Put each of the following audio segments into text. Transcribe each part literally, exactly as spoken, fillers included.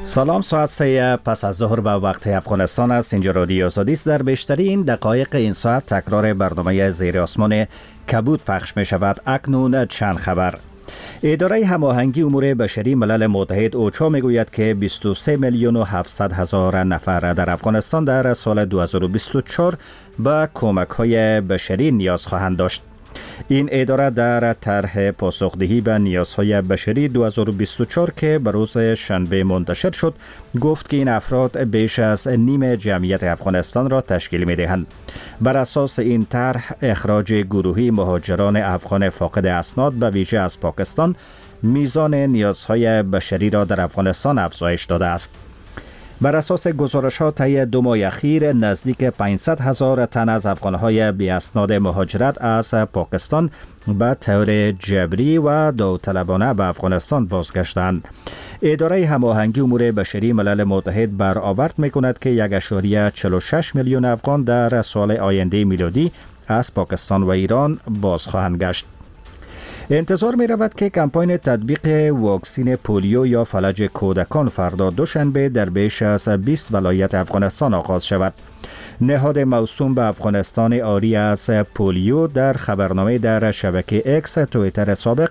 سلام، ساعت سه پس از ظهر به وقت افغانستان است. اینجا رادیو آزادی است. در بیشترین دقایق این ساعت تکرار برنامه زیر آسمان کبود پخش می شود. اکنون چند خبر. اداره هماهنگی امور بشری ملل متحد اوچا می گوید که بیست و سه میلیون و هفتصد هزار نفر در افغانستان در سال دو هزار و بیست و چهار به کمک های بشری نیاز خواهند داشت. این اداره در طرح پاسخدهی به نیازهای بشری دو هزار و بیست و چهار که به روز شنبه منتشر شد گفت که این افراد بیش از نیم جمعیت افغانستان را تشکیل می دهند. بر اساس این طرح اخراج گروهی مهاجران افغان فاقد اسناد به ویژه از پاکستان میزان نیازهای بشری را در افغانستان افزایش داده است. بر اساس گزارش‌ها طی دو ماه اخیر نزدیک پانصد هزار تن از افغان‌های بی اسناد مهاجرت از پاکستان به طور جبری و داوطلبانه به افغانستان بازگشتند. اداره هماهنگی امور بشری ملل متحد برآورد می‌کند که یک ممیز چهل و شش میلیون افغان در سال آینده میلادی از پاکستان و ایران باز خواهند گشت. انتظار می رود که کمپاین تطبیق واکسین پولیو یا فلج کودکان فردا دوشنبه در بیش از بیست ولایت افغانستان آغاز شود. نهاد موسوم به افغانستان آری از پولیو در خبرنامه در شبکه اکس توییتر سابق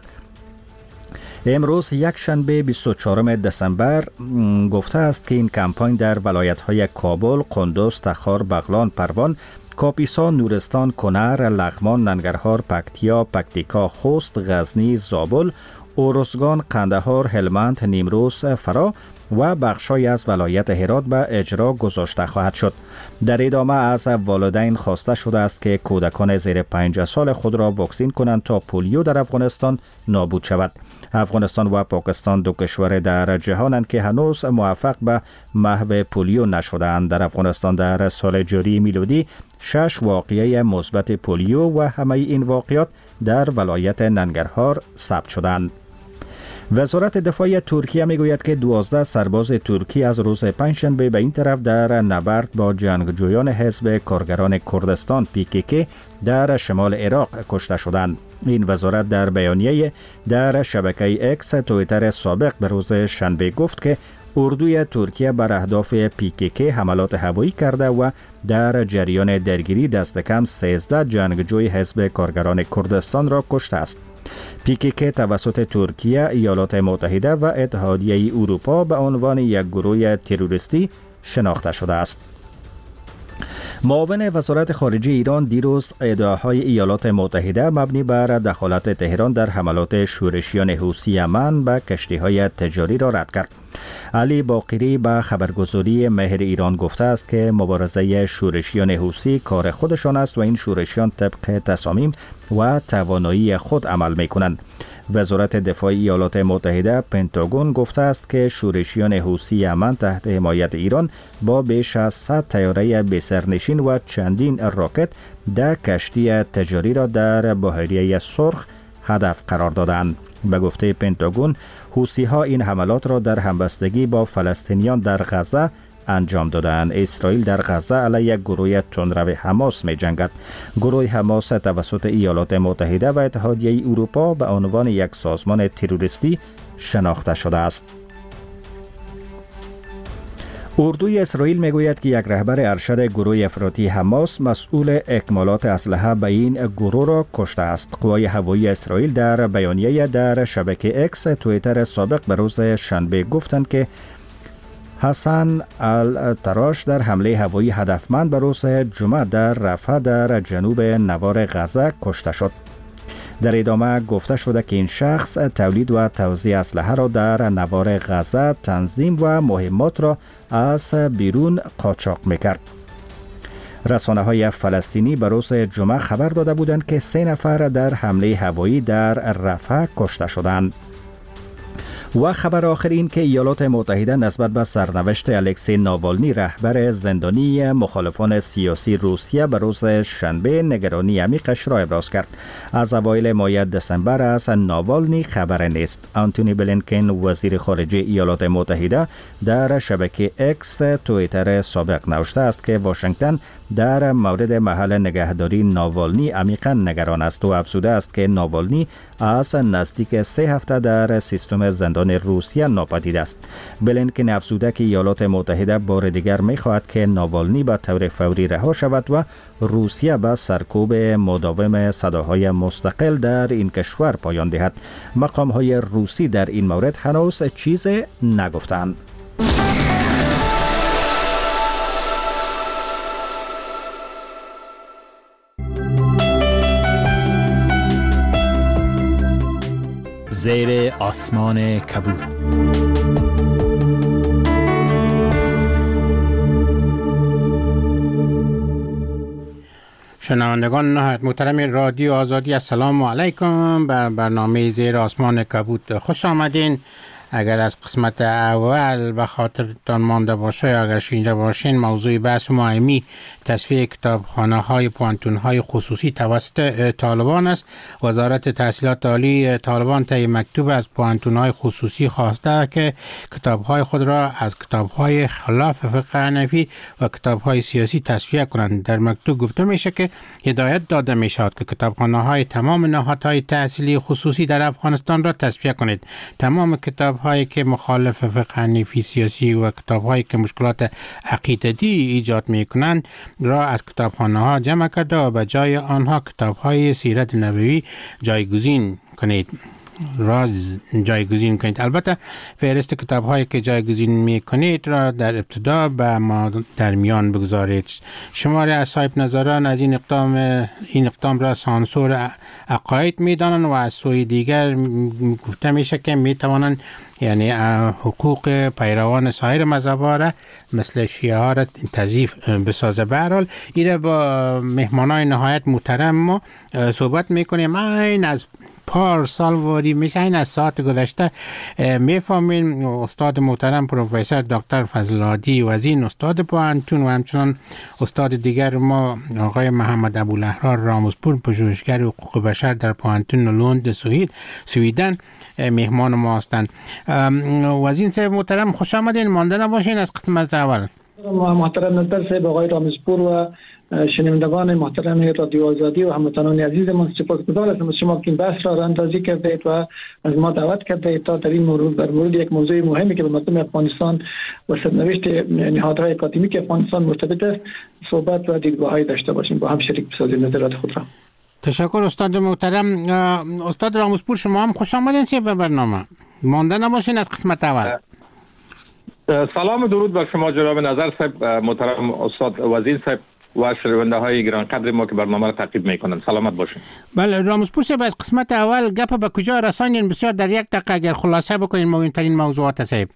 امروز یک شنبه بیست و چهارم دسامبر گفته است که این کمپاین در ولایت‌های کابل، قندوز، تخار، بغلان، پروان، کاپیسا، نورستان، کنر، لغمان، ننگرهار، پکتیا، پکتیکا، خوست، غزنی، زابل، ارزگان، قندهار، هلمند، نیمروز، فرا و بخشای از ولایت هرات به اجرا گذاشته خواهد شد. در ادامه از والدین خواسته شده است که کودکان زیر پنج سال خود را واکسین کنند تا پولیو در افغانستان نابود شود. افغانستان و پاکستان دو کشور در جهانند که هنوز موفق به محو پولیو نشده‌اند. در افغانستان در سال جاری میلادی شش واقعه مثبت پولیو و همه این واقعات در ولایت ننگرهار ثبت شدند. وزارت دفاع ترکیه میگوید که دوازده سرباز ترکی از روز پنجشنبه به این طرف در نبرد با جنگجویان حزب کارگران کردستان پی کی کی در شمال عراق کشته شدند. این وزارت در بیانیه در شبکه اکس توییتر سابق به روز شنبه گفت که اردوی ترکیه بر اهداف پی کی کی حملات هوایی کرده و در جریان درگیری دست کم سیزده جنگجوی حزب کارگران کردستان را کشته است. پی کی کی توسط ترکیه، ایالات متحده و اتحادیه اروپا به عنوان یک گروه تروریستی شناخته شده است. معاون وزارت خارجه ایران دیروز ادعاهای ایالات متحده مبنی بر دخالت تهران در حملات شورشیان حوثی یمن به کشتی‌های تجاری را رد کرد. علی باقری به خبرگزاری مهر ایران گفته است که مبارزه شورشیان حوثی کار خودشان است و این شورشیان طبق تصامیم و توانایی خود عمل می‌کنند. وزارت دفاع ایالات متحده پنتاگون گفته است که شورشیان حوثی یمن تحت حمایت ایران با بیش از صد طیاره بی‌سرنشین و چندین راکت ده کشتی تجاری را در بحیره سرخ هدف قرار دادند. به گفته پنتاگون، حوثی‌ها این حملات را در همبستگی با فلسطینیان در غزه انجام دادند. اسرائیل در غزه علیه گروه تندرو حماس می جنگد. گروه حماس توسط ایالات متحده و اتحادیه اروپا به عنوان یک سازمان تروریستی شناخته شده است. اردوی اسرائیل میگوید که یک رهبر ارشد گروه افراطی حماس مسئول اکمالات اسلحه به این گروه را کشته است. قوای هوایی اسرائیل در بیانیه در شبکه اکس توییتر سابق به روز شنبه گفتند که حسن التراش در حمله هوایی هدفمند به روز جمعه در رفح در جنوب نوار غزه کشته شد. در ادامه گفته شده که این شخص تولید و توزیع اسلحه را در نوار غزه تنظیم و مهمات را از بیرون قاچاق میکرد. رسانه های فلسطینی به روز جمعه خبر داده بودند که سه نفر در حمله هوایی در رفح کشته شدند. و خبر آخر این که ایالات متحده نسبت به سرنوشت الکسی ناوالنی رهبر زندانی مخالفان سیاسی روسیه به روز شنبه نگرانی عمیقش را ابراز کرد. از اوایل ماه دسامبر از ناوالنی خبر نیست. آنتونی بلینکن وزیر خارجه ایالات متحده در شبکه اکس توییتر سابق نوشته است که واشنگتن در مورد محل نگهداری ناوالنی عمیقا نگران است و افزوده است که ناوالنی از نزدیک سه هفته در سیستم زندانی سخنان روسیه ناپدید است. بلینکن افزوده که ایالات متحده بار دیگر می‌خواهد که ناوالنی به طور فوری رها شود و روسیه به سرکوب مداوم صداهای مستقل در این کشور پایان دهد. مقام‌های روسی در این مورد هنوز چیز نگفتند. زیر آسمان کبود. شنوندگان نهایت محترم رادیو آزادی، السلام علیکم. به برنامه زیر آسمان کبود خوش آمدین. اگر از قسمت اول به خاطرتان مانده باشه یا اگر شنیده باشین، موضوع بحث ما امی تصفیه کتابخانه های پوانتون های خصوصی توسط طالبان است. وزارت تحصیلات عالی طالبان طی مکتوب از پوانتون های خصوصی خواسته که کتاب های خود را از کتاب های خلاف فقه حنفی و کتاب های سیاسی تصفیه کنند. در مکتوب گفته میشه که هدایت داده میشد که کتابخانه های تمام نهادهای تحصیلی خصوصی در افغانستان را تصفیه کنید. تمام کتاب هایی که مخالف فقه حنفی سیاسی و کتاب هایی که مشکلات عقیدتی ایجاد می کنند را از کتابخانه ها جمع کرده و به جای آنها کتاب های سیرت نبوی جایگزین کنید را جایگزین کنید. البته فهرست کتاب هایی که جایگزین می کنید را در ابتدا به ما در میان بگذارید. شماری از صاحب نظران از این اقدام این اقدام را سانسور عقاید می دانند و از سوی دیگر گفته میشه که می توانند یعنی حقوق پیروان سایر مذهب‌ها را مثل شیعه ها را تضعیف بسازه. به هر حال ایره با مهمانای نهایت محترم ما صحبت میکنیم. این از پار سال واری میشه، این از ساعت گذشته میفهمین استاد محترم پروفسور دکتر فضل هادی وزین استاد پوانتون و همچنان استاد دیگر ما آقای محمد ابوالاحرار راموزپور پژوهشگر حقوق بشر در پوانتون لوند سوئد سویدن مهمان ما هستند. وزین صاحب محترم خوش آمدین. مانده نباشین از قسمت اول. محترم نظر صاحب، آقای راموزپور و شنوندگان محترم رادیو آزادی و هموطنان عزیز من سپاسگزار هستم از شما که این بحث را اندازی کردید و از ما دعوت کردید تا در این مورد در مورد یک موضوع مهمی که به مردم افغانستان و سرنوشت نهادهای اکادمیک افغانستان مرتبط است صحبت و دیدگاه‌هایی داشته باشیم، با هم شریک بسازیم نظرات خود را. تشکر استاد محترم. استاد راموزپور شما هم خوش آمدین به برنامه. مانده نباشین از قسمت اول. سلام و درود بر شما جناب نظر صاحب، محترم استاد وزیر صاحب و شنونده های گرانقدر ما که برنامه را تعقیب میکنند. سلامت باشین. بله راموزپور صاحب، از قسمت اول گپ به کجا رسانین؟ بسیار در یک دقیقه اگر خلاصه بکنین مهمترین موضوعات صاحب.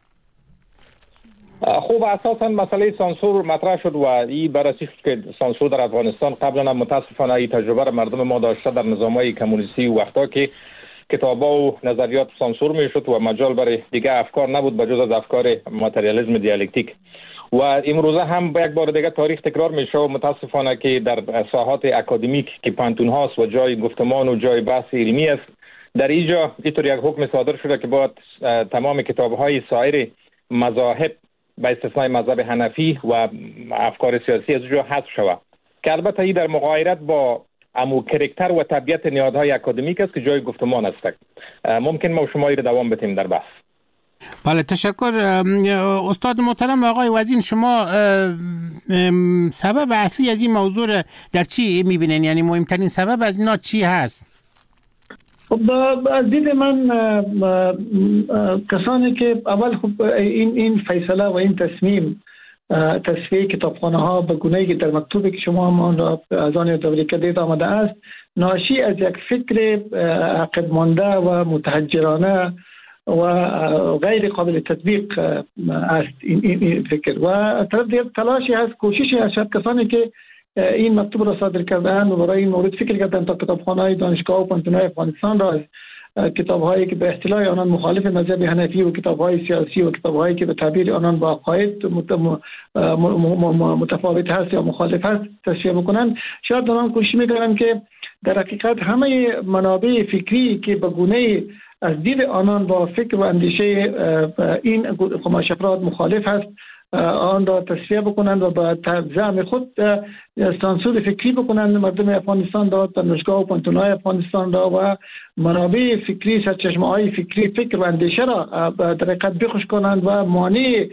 خوب، اساسا مسئله سانسور مطرح شد و این بررسی که سانسور در افغانستان قبلا متاسفانه این تجربه را مردم ما داشته در نظامهای کمونیستی وقتا که کتابا و نظریات سانسور میشد و مجال برای دیگه افکار نبود بجز از افکار ماتریالیسم دیالکتیک. و امروزه هم به یک بار دیگه تاریخ تکرار میشه و متاسفانه که در ساحات اکادمیک که پانتون هاست و جای گفتمان و جای بحث علمی است، در اینجا اینطور یک حکم صادر شده که باید تمام کتاب‌های سایر مذاهب به استثنای مذهب حنفی و افکار سیاسی از اونجا حذف شود، که البته این در مغایرت با امو کرکتر و طبیعت نهادهای اکادمیک است که جای گفتمان است. ممکن ما شما را دوام بدیم در بحث. بله تشکر استاد محترم. آقای وزین شما سبب اصلی از این موضوع در چی میبینین؟ یعنی مهمترین سبب از اینا چی هست؟ خب از دید من کسانی که اول خب این این فیصله و این تصمیم تصفیه کتابخانه ها به گونه‌ای که در مکتوبی که شما ما از آن یادآوری کردید آمده است، ناشی از یک فکر عقب مانده و متحجرانه و غیر قابل تطبیق است. این, این, این فکر و طرف دیگر تلاشی هست، کوششی هست از کسانی که این مکتوب را صادر کردن و برای این مورد فکر کردن تا کتابخانه‌های دانشگاه و پانتون‌های افغانستان را از کتاب‌هایی که به اصطلاح آنان مخالف مذهب حنفی و کتاب‌های سیاسی و کتاب‌هایی که به تعبیر آنان با عقاید متفاوت هست یا مخالف هست تصفیه بکنن. شاید آنان کوشش می‌کنند که در حقیقت همه منابع فکری که به گونه‌ای از دید آنان با فکر و اندیشه این قماش افراد مخالف هست آن را تصفیه بکنند و به زعم خود سانسور فکری بکنند مردم افغانستان را، دانشگاه و پانتون‌های افغانستان را و منابع فکری، سرچشمه‌های فکری، فکر و اندیشه را در حقیقت بخش کنند و مانع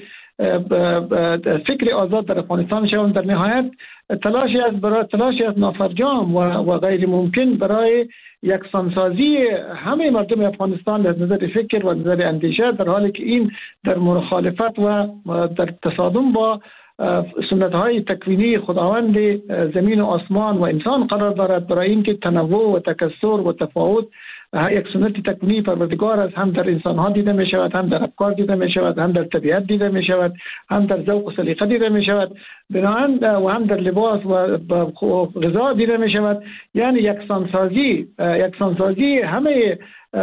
فکر آزاد در افغانستان شوند. در نهایت تلاشی از برای تلاشی از نافرجام و, و غیر ممکن برای یکسانسازی همه مردم افغانستان از نظر فکر و نظر اندیشه، در حالی که این در مخالفت و در تصادم با سنت های تکوینی خداوند زمین و آسمان و انسان قرار دارد، برای اینکه تنوع و تکثر و تفاوت یک سنت تکوینی پروردگار است، هم در انسان ها دیده می شود، هم در افکار دیده می شود، هم در طبیعت دیده می شود، هم در ذوق و سلیقه دیده می شود، بنابراین و هم در لباس و غذا دیده می شود. یعنی یکسانسازی یکسانسازی همه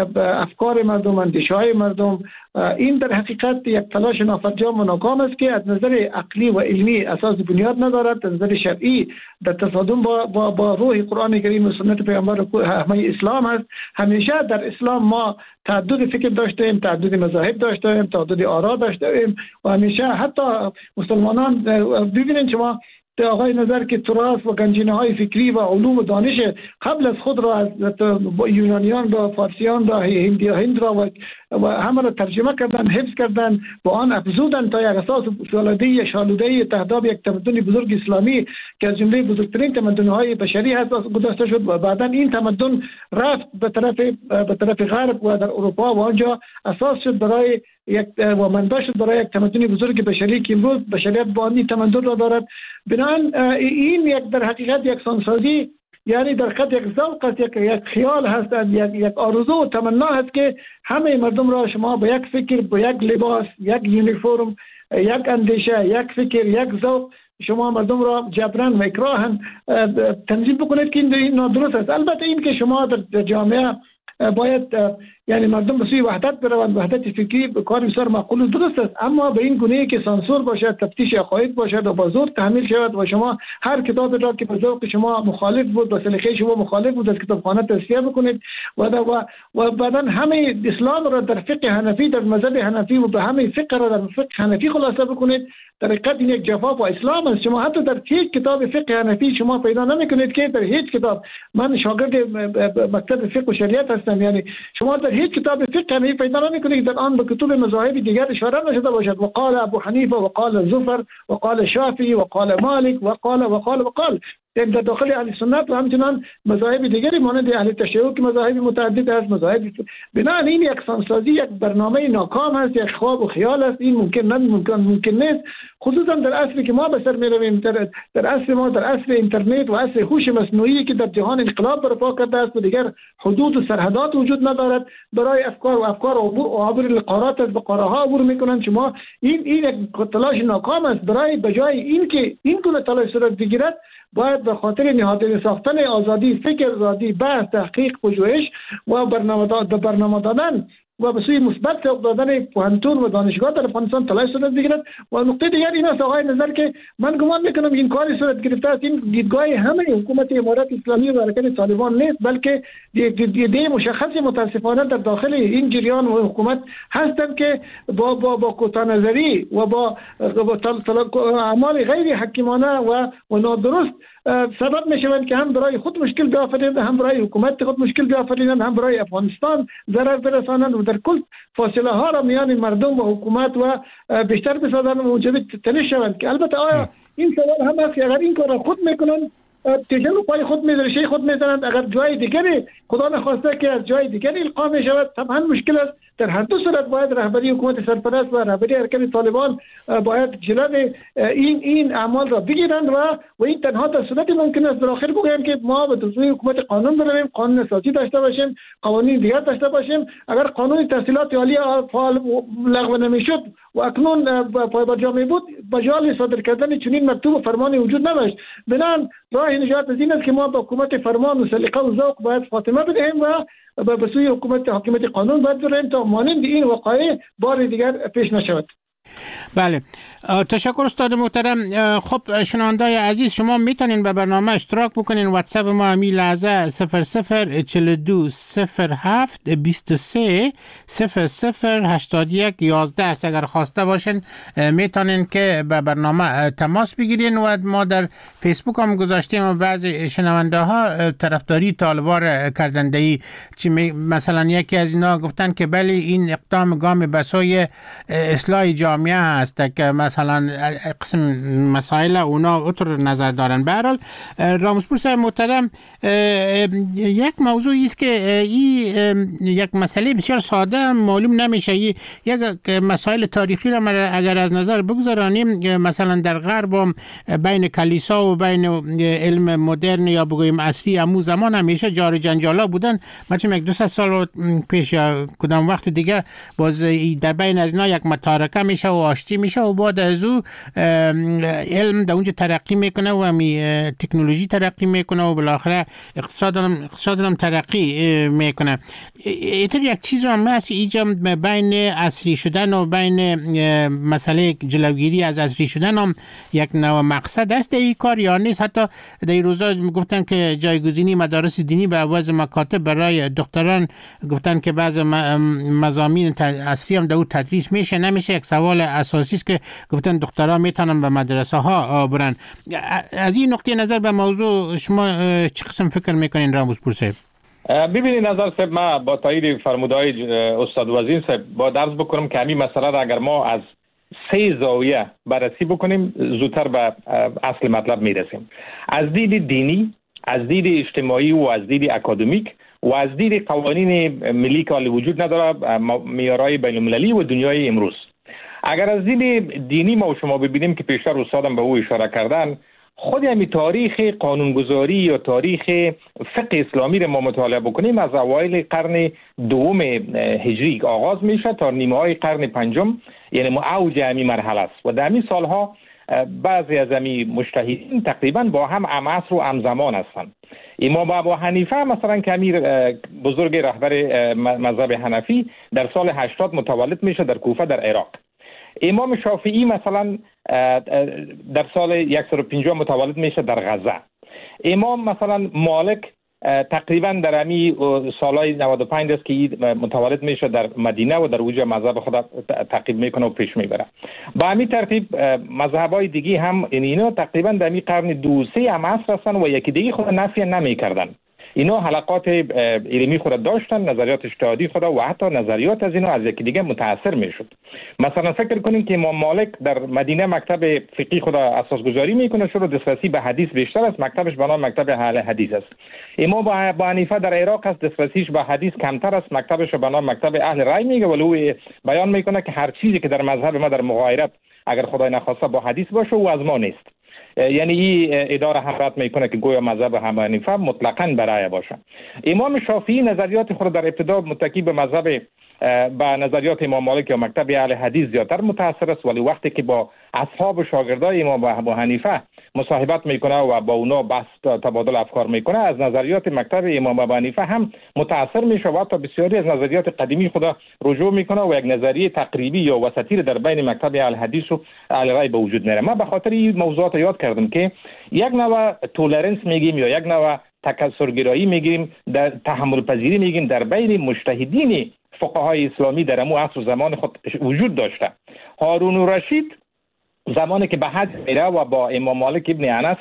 افکار مردم، اندیشه های مردم، این در حقیقت یک تلاش نافرجام و ناکام است که از نظر عقلی و علمی اساس بنیاد ندارد، از نظر شرعی در تصادم با, با, با روح قرآن کریم و سنت پیامبر همه اسلام است. همیشه در اسلام ما تعدد فکر داشتیم، تعدد مذاهب داشتیم، تعدد آرا داشتیم و همیشه حتی مسلمانان ببینید شما آقای نظر که تراث و گنجینه های فکری و علوم و دانش قبل از خود را از یونانیان را، فارسیان را، هندی هند را و, و همه را ترجمه کردن، حفظ کردن، با آن افزودن تا یک اساس فولادی شالوده تهداب یک تمدن بزرگ اسلامی که از جمله بزرگترین تمدن های بشری هست گذاشته شد و بعدا این تمدن رفت به طرف به طرف غرب و در اروپا و آنجا اساس شد برای یک و منبع شد برای یک تمدن بزرگ بشری که امروز بشریت با این تمدن را دارد. بنابراین این یک در حقیقت یک سانسازی، یعنی در حقیقت یک ذوق است، یک یک خیال هست، یک یک آرزو و تمنا هست که همه مردم را شما به یک فکر، به یک لباس، یک یونیفرم، یک اندیشه، یک فکر، یک ذوق شما مردم را جبران و اکراهن تنظیم بکنید که این نادرست است. البته این که شما در جامعه باید یعنی مردم به سوی وحدت بروند، وحدت فکری کار بسیار معقول و درست است، اما به این گونه که سانسور باشد، تفتیش عقاید باشد و با زور تحمیل شود و شما هر کتاب را که به ذوق شما مخالف بود، با سلیقه شما مخالف بود، از کتابخانه تصفیه بکنید و و و بعدا همه اسلام را در فقه حنفی، در مذهب حنفی و به همه فقه را در فقه حنفی خلاصه بکنید. در حقیقت این یک جفا با اسلام است. شما حتی در هیچ کتاب فقه حنفی شما پیدا نمی‌کنید که در هیچ کتاب، من شاگرد مکتب فقه و شریعت هستم، یعنی شما در هیچ کتاب فقه حنفی پیدا نمی‌کنید در آن به کتب مذاهب دیگر اشاره نشده باشد وقال ابو حنیفه وقال زفر وقال شافعی وقال مالک وقال وقال وقال در داخل اهل سنت و همچنان مذاهب دیگری مانند اهل تشیع که مذاهب متعدد است، مذاهب بنابراین این یک سانسازی، یک برنامه ناکام است، یک خواب و خیال است. این ممکن نه ممکن ممکن نیست، خصوصا در عصری که ما به سر می‌رویم، در در عصر ما، در عصر اینترنت و عصر هوش مصنوعی که در جهان انقلاب برپا کرده است و دیگر حدود و سرحدات وجود ندارد برای افکار و افکار عبور القارات از به قاره‌ها عبور می‌کنند. شما این این یک تلاش ناکام است. برای بجای این که این گونه تلاش صورت بگیرد باید به خاطر نهادینه ساختن آزادی فکر، آزادی بحث، تحقیق، پژوهش و برنامه برنامه دادن و به سوی مثبت سوق دادن پوهنتون و دانشگاه در افغانستان تلاش صورت بگیرد. و نقطه دیگر این است آقای نظر که من گمان میکنم این کاری صورت گرفته است، این دیدگاه همه حکومت امارات اسلامی و حرکت طالبان نیست، بلکه دیده مشخصی متاسفانه در داخل این جریان و حکومت هستند که با با با کوتاه‌نظری و با اعمال غیر حکیمانه و و نادرست سبب میشوند که هم برای خود مشکل بیافرینند، هم برای حکومت خود مشکل بیافرینند، هم برای افغانستان ضرر برسانند و در کل فاصله ها را میان مردم و حکومت و بیشتر بسازند و موجب تنش شوند. که البته آیا این سوال هم است که اگر این کار را خود میکنند تیجن رو پای خود می‌ذارند، خود می‌زنند، اگر جای دیگری خدا نخواسته که از جای دیگری القا می‌شود طبعا مشکل است. در هر دو صورت باید رهبری حکومت سرپرست و رهبری حرکت طالبان باید جلوی این این اعمال را بگیرند و و این تنها در صورتی ممکن است در آخر بگوییم که ما به دستور حکومت قانون برویم، قانون اساسی داشته باشیم، قوانین دیگر داشته باشیم. اگر قانون تحصیلات عالی فعال لغو نمی‌شد و اکنون پایه‌برجا می‌بود، مجال صادر کردن چنین مکتوب و فرمانی وجود نداشت. بنابراین راه نجات از این است که ما با حکومت فرمان و سلیقه و ذوق باید خاتمه بدهیم و به سوی حکومت حاکمیت قانون باید بریم تا مانند این وقایع بار دیگر پیش نشود. بله، تشکر استاد محترم. خب شنوندای عزیز، شما میتونین به برنامه اشتراک بکنین. واتساپ ما همین لحظه صفر صفر چهل و دو صفر هفت بیست و سه صفر صفر هشتاد و یک یازده است. اگر خواسته باشین میتونین که به برنامه تماس بگیرین. و ما در فیسبوک هم گذاشتیم و بعضی شنونده ها طرفداری طالبان کردنده‌ای، چی مثلا یکی از اینا گفتن که بله این اقدام گام بسای اصلاح جامعه است که مثلا قسم مسائل اونا اطور نظر دارن. به هر حال راموسپور صاحب محترم، یک موضوعی است که این یک مسئله بسیار ساده معلوم نمیشه. یک مسائل تاریخی را اگر از نظر بگذارانیم، مثلا در غرب بین کلیسا و بین علم مدرن یا بگویم عصری امو زمان همیشه جار جنجالا بودن. مثلا یک دو سال پیش یا کدام وقت دیگه باز در بین از اینا یک متارکه میشه و آشتی میشه و بعد از او علم در اونجا ترقی میکنه و می تکنولوژی ترقی میکنه و بالاخره اقتصاد هم اقتصاد هم ترقی میکنه. اینطور یک چیز هم هست اینجا بین عصری شدن و بین مسئله جلوگیری از عصری شدن هم یک نوع مقصد است این کار یا نیست؟ حتی در این روزا گفتن که جایگزینی مدارس دینی به عوض مکاتب برای دکتران گفتن که بعض مضامین عصری هم در اون تدریس میشه نمیشه. یک سوال اساسی است که گفتن دکترها میتونن به مدرسه ها برن. از این نقطه نظر به موضوع شما چه قسم فکر میکنین راموسپور صاحب؟ ببینید نظر صاحب، ما با تایید فرمودهای استاد وزیر صاحب با درس بکنم که همین مسئله را اگر ما از سه زاویه بررسی بکنیم زودتر به اصل مطلب میرسیم. از دید دینی، از دید اجتماعی و از دید اکادمیک و از دید قوانین ملی که وجود نداره، معیارهای بین المللی و دنیای امروز. اگر از دید دینی ما و شما ببینیم که پیشتر استادم به او اشاره کردن، خود همین تاریخ قانونگذاری یا تاریخ فقه اسلامی را ما مطالعه بکنیم از اوایل قرن دوم هجری آغاز میشه تا نیمه های قرن پنجم، یعنی اوج همین مرحله است. و در همین سالها بعضی از همین مجتهدین تقریبا با هم هم عصر و هم زمان هستند. امام ابو حنیفه مثلا که امیر بزرگ رهبر مذهب حنفی در سال هشتاد متولد میشه در کوفه در عراق. امام شافعی مثلا در سال صد و پنجاه متولد میشه در غزه. امام مثلا مالک تقریبا در امی سالهای نود و پنج است که متولد میشه در مدینه و در اوج مذهب خود تعقیب میکنه و پیش میبره. با همین ترتیب مذهبای دیگه هم اینا تقریبا در امی قرن دو سه هم عصر هستن و یکی دیگه خود نفی نمیکردن. اینا حلقات علمی خود داشتن، نظریات اجتهادی خود و حتی نظریات از اینا از یکی دیگه متاثر میشد. مثلا فکر کنیم که امام مالک در مدینه مکتب فقهی خود اساس گذاری میکنه، چون دسترسی به حدیث بیشتر است، مکتبش به نام مکتب اهل حدیث است. امام ابو حنیفه در عراق است، دسترسیش به حدیث کمتر است، مکتبش به نام مکتب اهل رأی میگه، ولی او بیان میکنه که هر چیزی که در مذهب ما در مغایرت اگر خدای نخواسته با حدیث باشه او از ما نیست. یعنی این اداره حرات میکنه که گویا مذهب ابو حنیفه مطلقاً برای باشه. امام شافعی نظریات خود در ابتدا متکی به مذهب با نظریات امام مالک یا مکتب اهل حدیث زیادتر متاثر است، ولی وقتی که با اصحاب و شاگردای امام ابو حنیفه مصاحبت میکنه و با اونا بحث تبادل افکار میکنه، از نظریات مکتب امام ابو حنیفه هم متاثر میشه و تا بسیاری از نظریات قدیمی خود رجوع میکنه و یک نظریه تقریبی یا وسطی در بین مکتب اهل حدیث و اهل رأی به وجود میاره. ما به خاطر این موضوعات یاد کردم که یک نوع تولرنس میگیم یا یک نوع تکثرگرایی میگیم، در تحمل پذیری میگیم در بین مجتهدین فقهای اسلامی در امو عصر زمان خود وجود داشته. هارون الرشید زمانی که به حج میره و با امام مالک ابن انس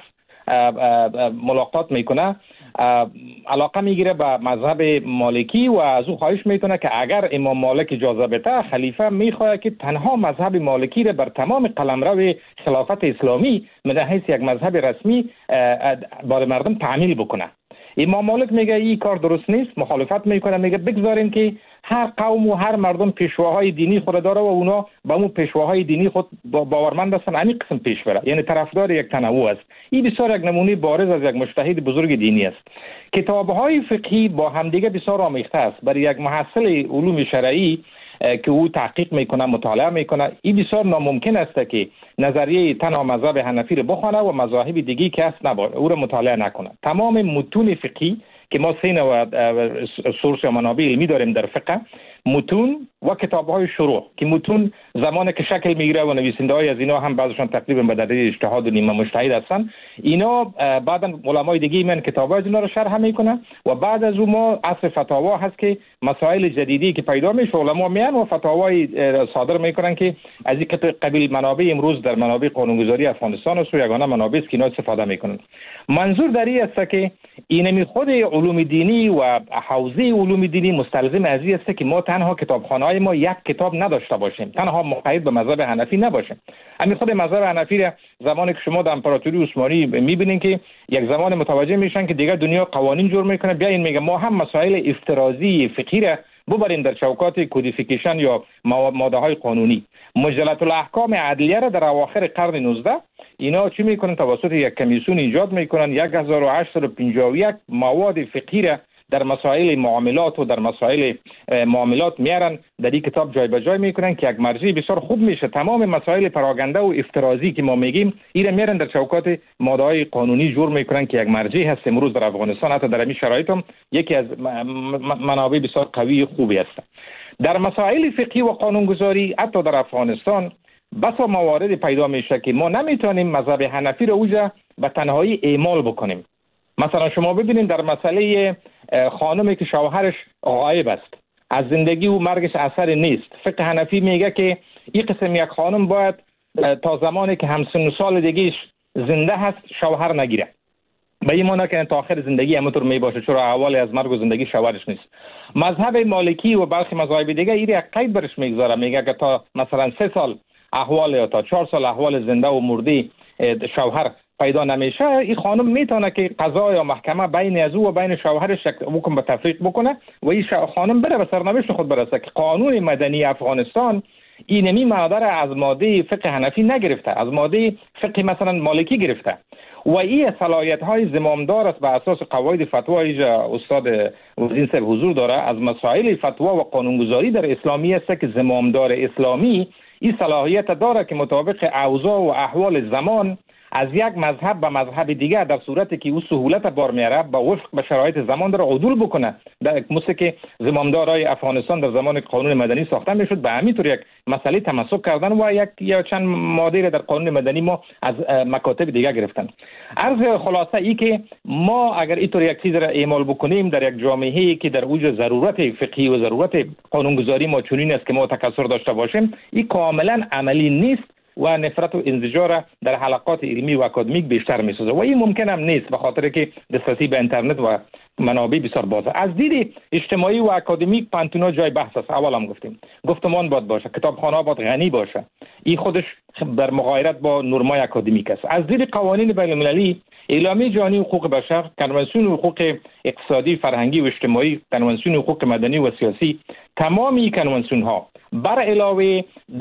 ملاقات میکنه، علاقه میگیره به مذهب مالکی و از او خواهش میکنه که اگر امام مالک اجازه بده خلیفه میخواد که تنها مذهب مالکی را بر تمام قلمرو خلافت اسلامی من حیث یک مذهب رسمی بر مردم تعمیل بکنه. امام مالک میگه این کار درست نیست، مخالفت میکنه، میگه بگذارین که هر قوم و هر مردم پیشواهای دینی خود داره و اونا با اون پیشواهای دینی خود باورمند هستن، همین قسم پیش بره، یعنی طرفدار یک تنوع است. این بسیار یک نمونه بارز از یک مجتهد بزرگ دینی است. کتاب‌های فقهی با همدیگه بسیار آمیخته است. برای یک محصل علوم شرعی که او تحقیق میکنه، مطالعه میکنه، این بسیار ناممکن است که نظریه تنها مذهب حنفی رو بخونه و مذاهب دیگه که هست نباشه او رو مطالعه نکنه. تمام متون فقهی که ما سه نوع سورس یا منابع علمی داریم در فقه: متون و کتاب‌های شروح، که متون زمانی که شکل میگیره و نویسنده‌های از اینا هم بعضشان تقریبا به درجه اجتهاد و نیمه مجتهد هستن، اینا بعداً علمای دیگه من کتاب‌های اینا رو شرح میکنن و بعد از اون ما عصر فتاوا هست که مسائل جدیدی که پیدا میشه علما میان و فتاوای صادر میکنن که از این قبیل منابع امروز در منابع قانونگذاری افغانستان است و یگانه منابع است که اینا استفاده میکنن. منظور در این است که اینمی خود علوم دینی و حوزه علوم دینی مستلزم از این است که ما تنها کتابخانه‌های ما یک کتاب نداشته باشیم، تنها مقید به مذهب حنفی نباشیم. همین خود مذهب حنفی را زمانی که شما در امپراتوری عثمانی میبینین که یک زمان متوجه میشن که دیگه دنیا قوانین جور میکنه، بیاین میگه ما هم مسائل افتراضی فقهی را ببریم در چوکات کدیفیکیشن یا ماده های قانونی. مجلة الاحکام عدلیه را در اواخر قرن نوزده اینا چی میکنن؟ توسط یک کمیسیون ایجاد میکنن، یک هزار و هشتصد و پنجاه و یک مواد فقهی را در مسائل معاملات و در مسائل معاملات میارن، در این کتاب جای به جای میکنن که یک مرجع بسیار خوب میشه. تمام مسائل پراگنده و افتراضی که ما میگیم اینا میارن در چوکات ماده های قانونی جور میکنن که یک مرجع هست. امروز در افغانستان حتی در این شرایط هم یکی از منابع بسیار قوی خوبی است. در مسائل فقهی و قانونگذاری حتی در افغانستان بسا موارد پیدا میشه که ما نمیتونیم مذهب حنفی رو اوجا به تنهایی اعمال بکنیم. مثلا شما ببینید در مسئله خانمی که شوهرش غایب است، از زندگی و مرگش اثر نیست، فقه حنفی میگه که این قسم یک خانم باید تا زمانی که همسن سال دیگهش زنده هست شوهر نگیره. به این معنی که تا آخر زندگی همونطور می باشه، چرا احوال از مرگ و زندگی شوهرش نیست. مذهب مالکی و برخی مذاهب دیگه این یک قید برش میگذاره، میگه که تا مثلا سه سال احوال یا تا چهار سال احوال زنده و مرده شوهر پیدا نمیشه، این خانم میتونه که قضا یا محکمه بین از او و بین شوهرش حکم به تفریق بکنه و این خانم بره به سرنوشت خود برسه. که قانون مدنی افغانستان اینمی ماده را از ماده فقه حنفی نگرفته، از ماده فقه مثلا مالکی گرفته و این صلاحیت های زمامدار است. به اساس قواعد فتوا ایجا استاد وزین صاحب حضور داره، از مسائل فتوا و قانونگذاری در اسلامی است که زمامدار اسلامی این صلاحیت داره که مطابق اوضاع و احوال زمان از یک مذهب به مذهب دیگه در صورتی که او سهولت بار میاره با وفق به شرایط زمان داره عدول بکنه. در مثل که زمامدارای افغانستان در زمان قانون مدنی ساخته میشد، به همین طور یک مسئله تمسک کردن و یک یا چند ماده در قانون مدنی ما از مکاتب دیگه گرفتن. عرض خلاصه ای که ما اگر اینطور یک چیز را اعمال بکنیم در یک جامعه‌ای که در اوج ضرورت فقهی و ضرورت قانونگذاری ما چنین است که ما تکثر داشته باشیم، این کاملا عملی نیست و نفرت و انزجار در حلقات علمی و اکادمیک بیشتر می‌سازه و این ممکن هم نیست به خاطر که دسترسی به اینترنت و منابع بسیار بازه. از دید اجتماعی و اکادمیک پانتونا جای بحث است. اول هم گفتیم گفتمان باید باشه، کتابخانه باید غنی باشه، این خودش در مغایرت با نرمای اکادمیک است. از دید قوانین بین‌المللی، اعلامیه جهانی حقوق بشر، کنوانسیون حقوق اقتصادی، فرهنگی و اجتماعی، کنوانسیون حقوق مدنی و سیاسی، تمام این کنوانسیون ها بر علاوه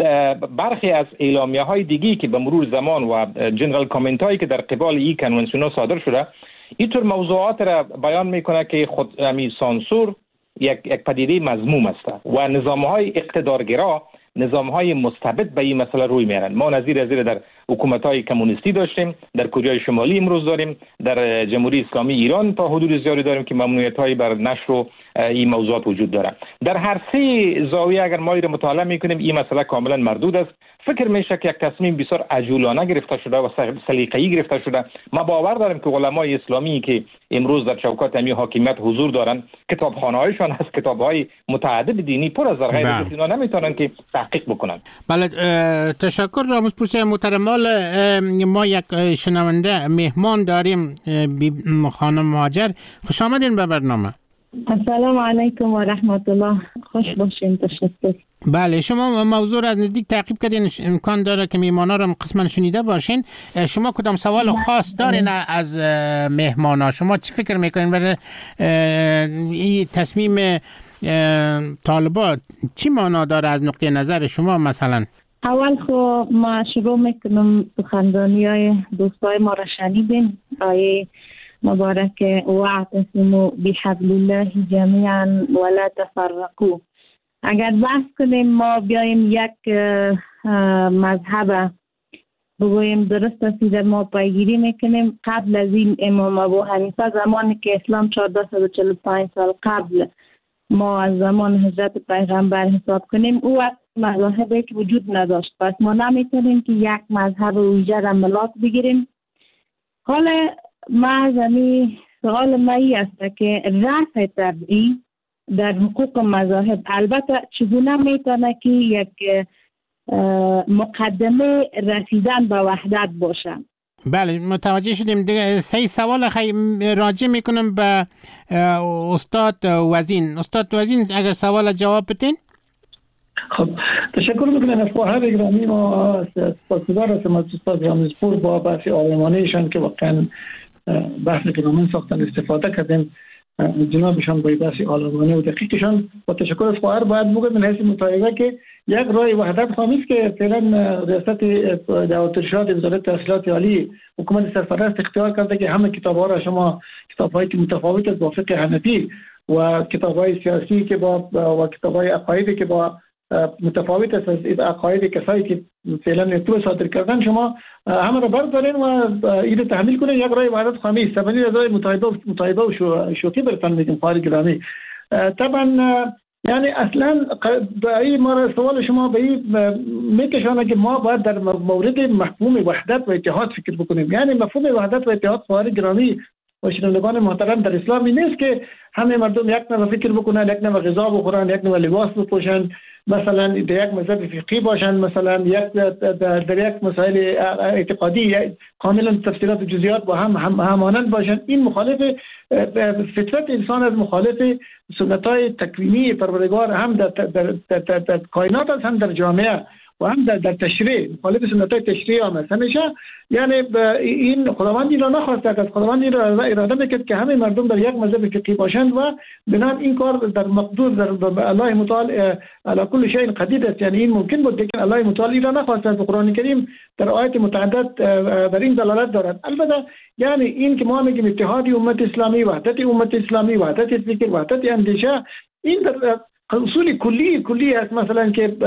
برخی از اعلامیه های دیگی که به مرور زمان و جنرال کامنت هایی که در قبال این کنوانسیون ها صادر شده، اینطور موضوعات را بیان میکنه که خود همین سانسور یک یک پدیده مذموم است و نظام های اقتدارگرا، نظام های مستبد به این مسئله روی میارن. ما نظیر از در حکومت های کمونیستی داشتیم، در کره شمالی امروز داریم، در جمهوری اسلامی ایران تا حدود زیادی داریم که ممنوعیت های بر نشر و این موضوعات وجود داره. در هر سه زاویه اگر ما این مطالعه میکنیم این مسئله کاملا مردود است. فکر میشه که یک تصمیم بسیار عجولانه گرفته شده و سلیقه‌ای گرفته شده. ما باور داریم که علمای اسلامی که امروز در چوکات امی حاکمیت حضور دارن، کتابخانه‌هایشان از کتاب‌های متعدد دینی پر از غیر اینا نمیتونن که تحقیق بکنن. بله، تشکر راموز پوسه محترم. ما یک شنونده مهمان داریم، خانم مهاجر، خوش آمدین به برنامه. السلام علیکم و رحمت الله. خوش باشین. تشکر. بله، شما موضوع را از نزدیک تعقیب کردین، امکان داره که میهمانا را قسما شنیده باشین. شما کدام سوال خاص دارین از مهمانا؟ شما چی فکر میکنین برای این تصمیم طالبات چی معنا داره از نقطه نظر شما؟ مثلا اول خب ما شروع میکنم سخنرانی های دوستای ما را شنیدین، آیه مبارک واعتصموا بحبل الله جمیعا ولا تفرقوا. اگر بحث کنیم ما بیایم یک مذهب بگویم درست است در ما پیگیری میکنیم. قبل از این امام ابو حنیفه زمانی که اسلام چهارصد و چهل و پنج سال قبل ما از زمان هجرت پیغمبر حساب کنیم، او وقت مذاهبی که وجود نداشت، پس ما نمیتونیم که یک مذهب ویژه را ملاک بگیریم. حالا ما زمین سوال مایی است که رفع تبعی در حقوق مذاهب البته چگونه میتونه که یک مقدمه رسیدن به وحدت باشه؟ بله متوجه شدیم. دیگه سه سوال خیلی راجع میکنم به استاد وزین. استاد وزین اگر سوال جواب بدین. خب تشکر میکنم از خواهر گرامی ما. سپاسگزار هستم از استاد رامزپور با بحث عالمانه‌شان که واقعا بحث گرامی ساختن استفاده کردیم. جنابشان با بحث عالمانه و دقیقشان با تشکر از خواهر باید بگم من حیث متعیقه که یک رای وحدت خوامیست که فعلا ریاست دعوت ارشاد وزارت تحصیلات عالی حکومت سرپرست اختیار کرده که همه کتاب ها را شما کتاب هایی که متفاوت از با فقه حنفی و کتاب های سیاسی که با و کتاب های عقایدی که با متفاوت است از عقاید کسایی که فعلا تو صادر کردن شما همه را بردارین و این تحمیل کنین. یک رای وحدت خوامی است. سبنی رضای متعیبه متعیبه و شوخی برتن میگم خواهر گرامی. طبعا یعنی اصلا این ما سوال شما به این میکشانه که ما باید در مورد مفهوم وحدت و اتحاد فکر بکنیم. یعنی مفهوم وحدت و اتحاد خواهر گرامی و شنوندگان محترم در اسلامی نیست که همه مردم یک نوع فکر بکنن، یک نوع غذا بخورن، یک نوع لباس بپوشن، مثلا در یک مذهب فقهی باشن، مثلا یک در یک مسائل اعتقادی کاملا تفسیرات و جزئیات با هم همانند باشن. این مخالف فطرت انسان از مخالف سنت‌های تکوینی پروردگار هم در, در, در, در, در کائنات است، هم در جامعه و هم در, در تشریع مخالف سنت‌های تشریع هم است همیشه. یعنی این خداوند این را نخواسته است. خداوند این را اراده میکرد که همه مردم در یک مذهب فقهی باشند و بنابراین این کار در مقدور در الله متعال علی کل شیء قدیر است. یعنی این ممکن بود لیکن الله متعال این را نخواسته است. قرآن کریم در آیات متعدد بر این دلالت دارد. البته یعنی این که ما میگیم اتحاد امت اسلامی، وحدت امت اسلامی، وحدت فکر، وحدت اندیشه، این در اصول کلی کلی است. مثلا که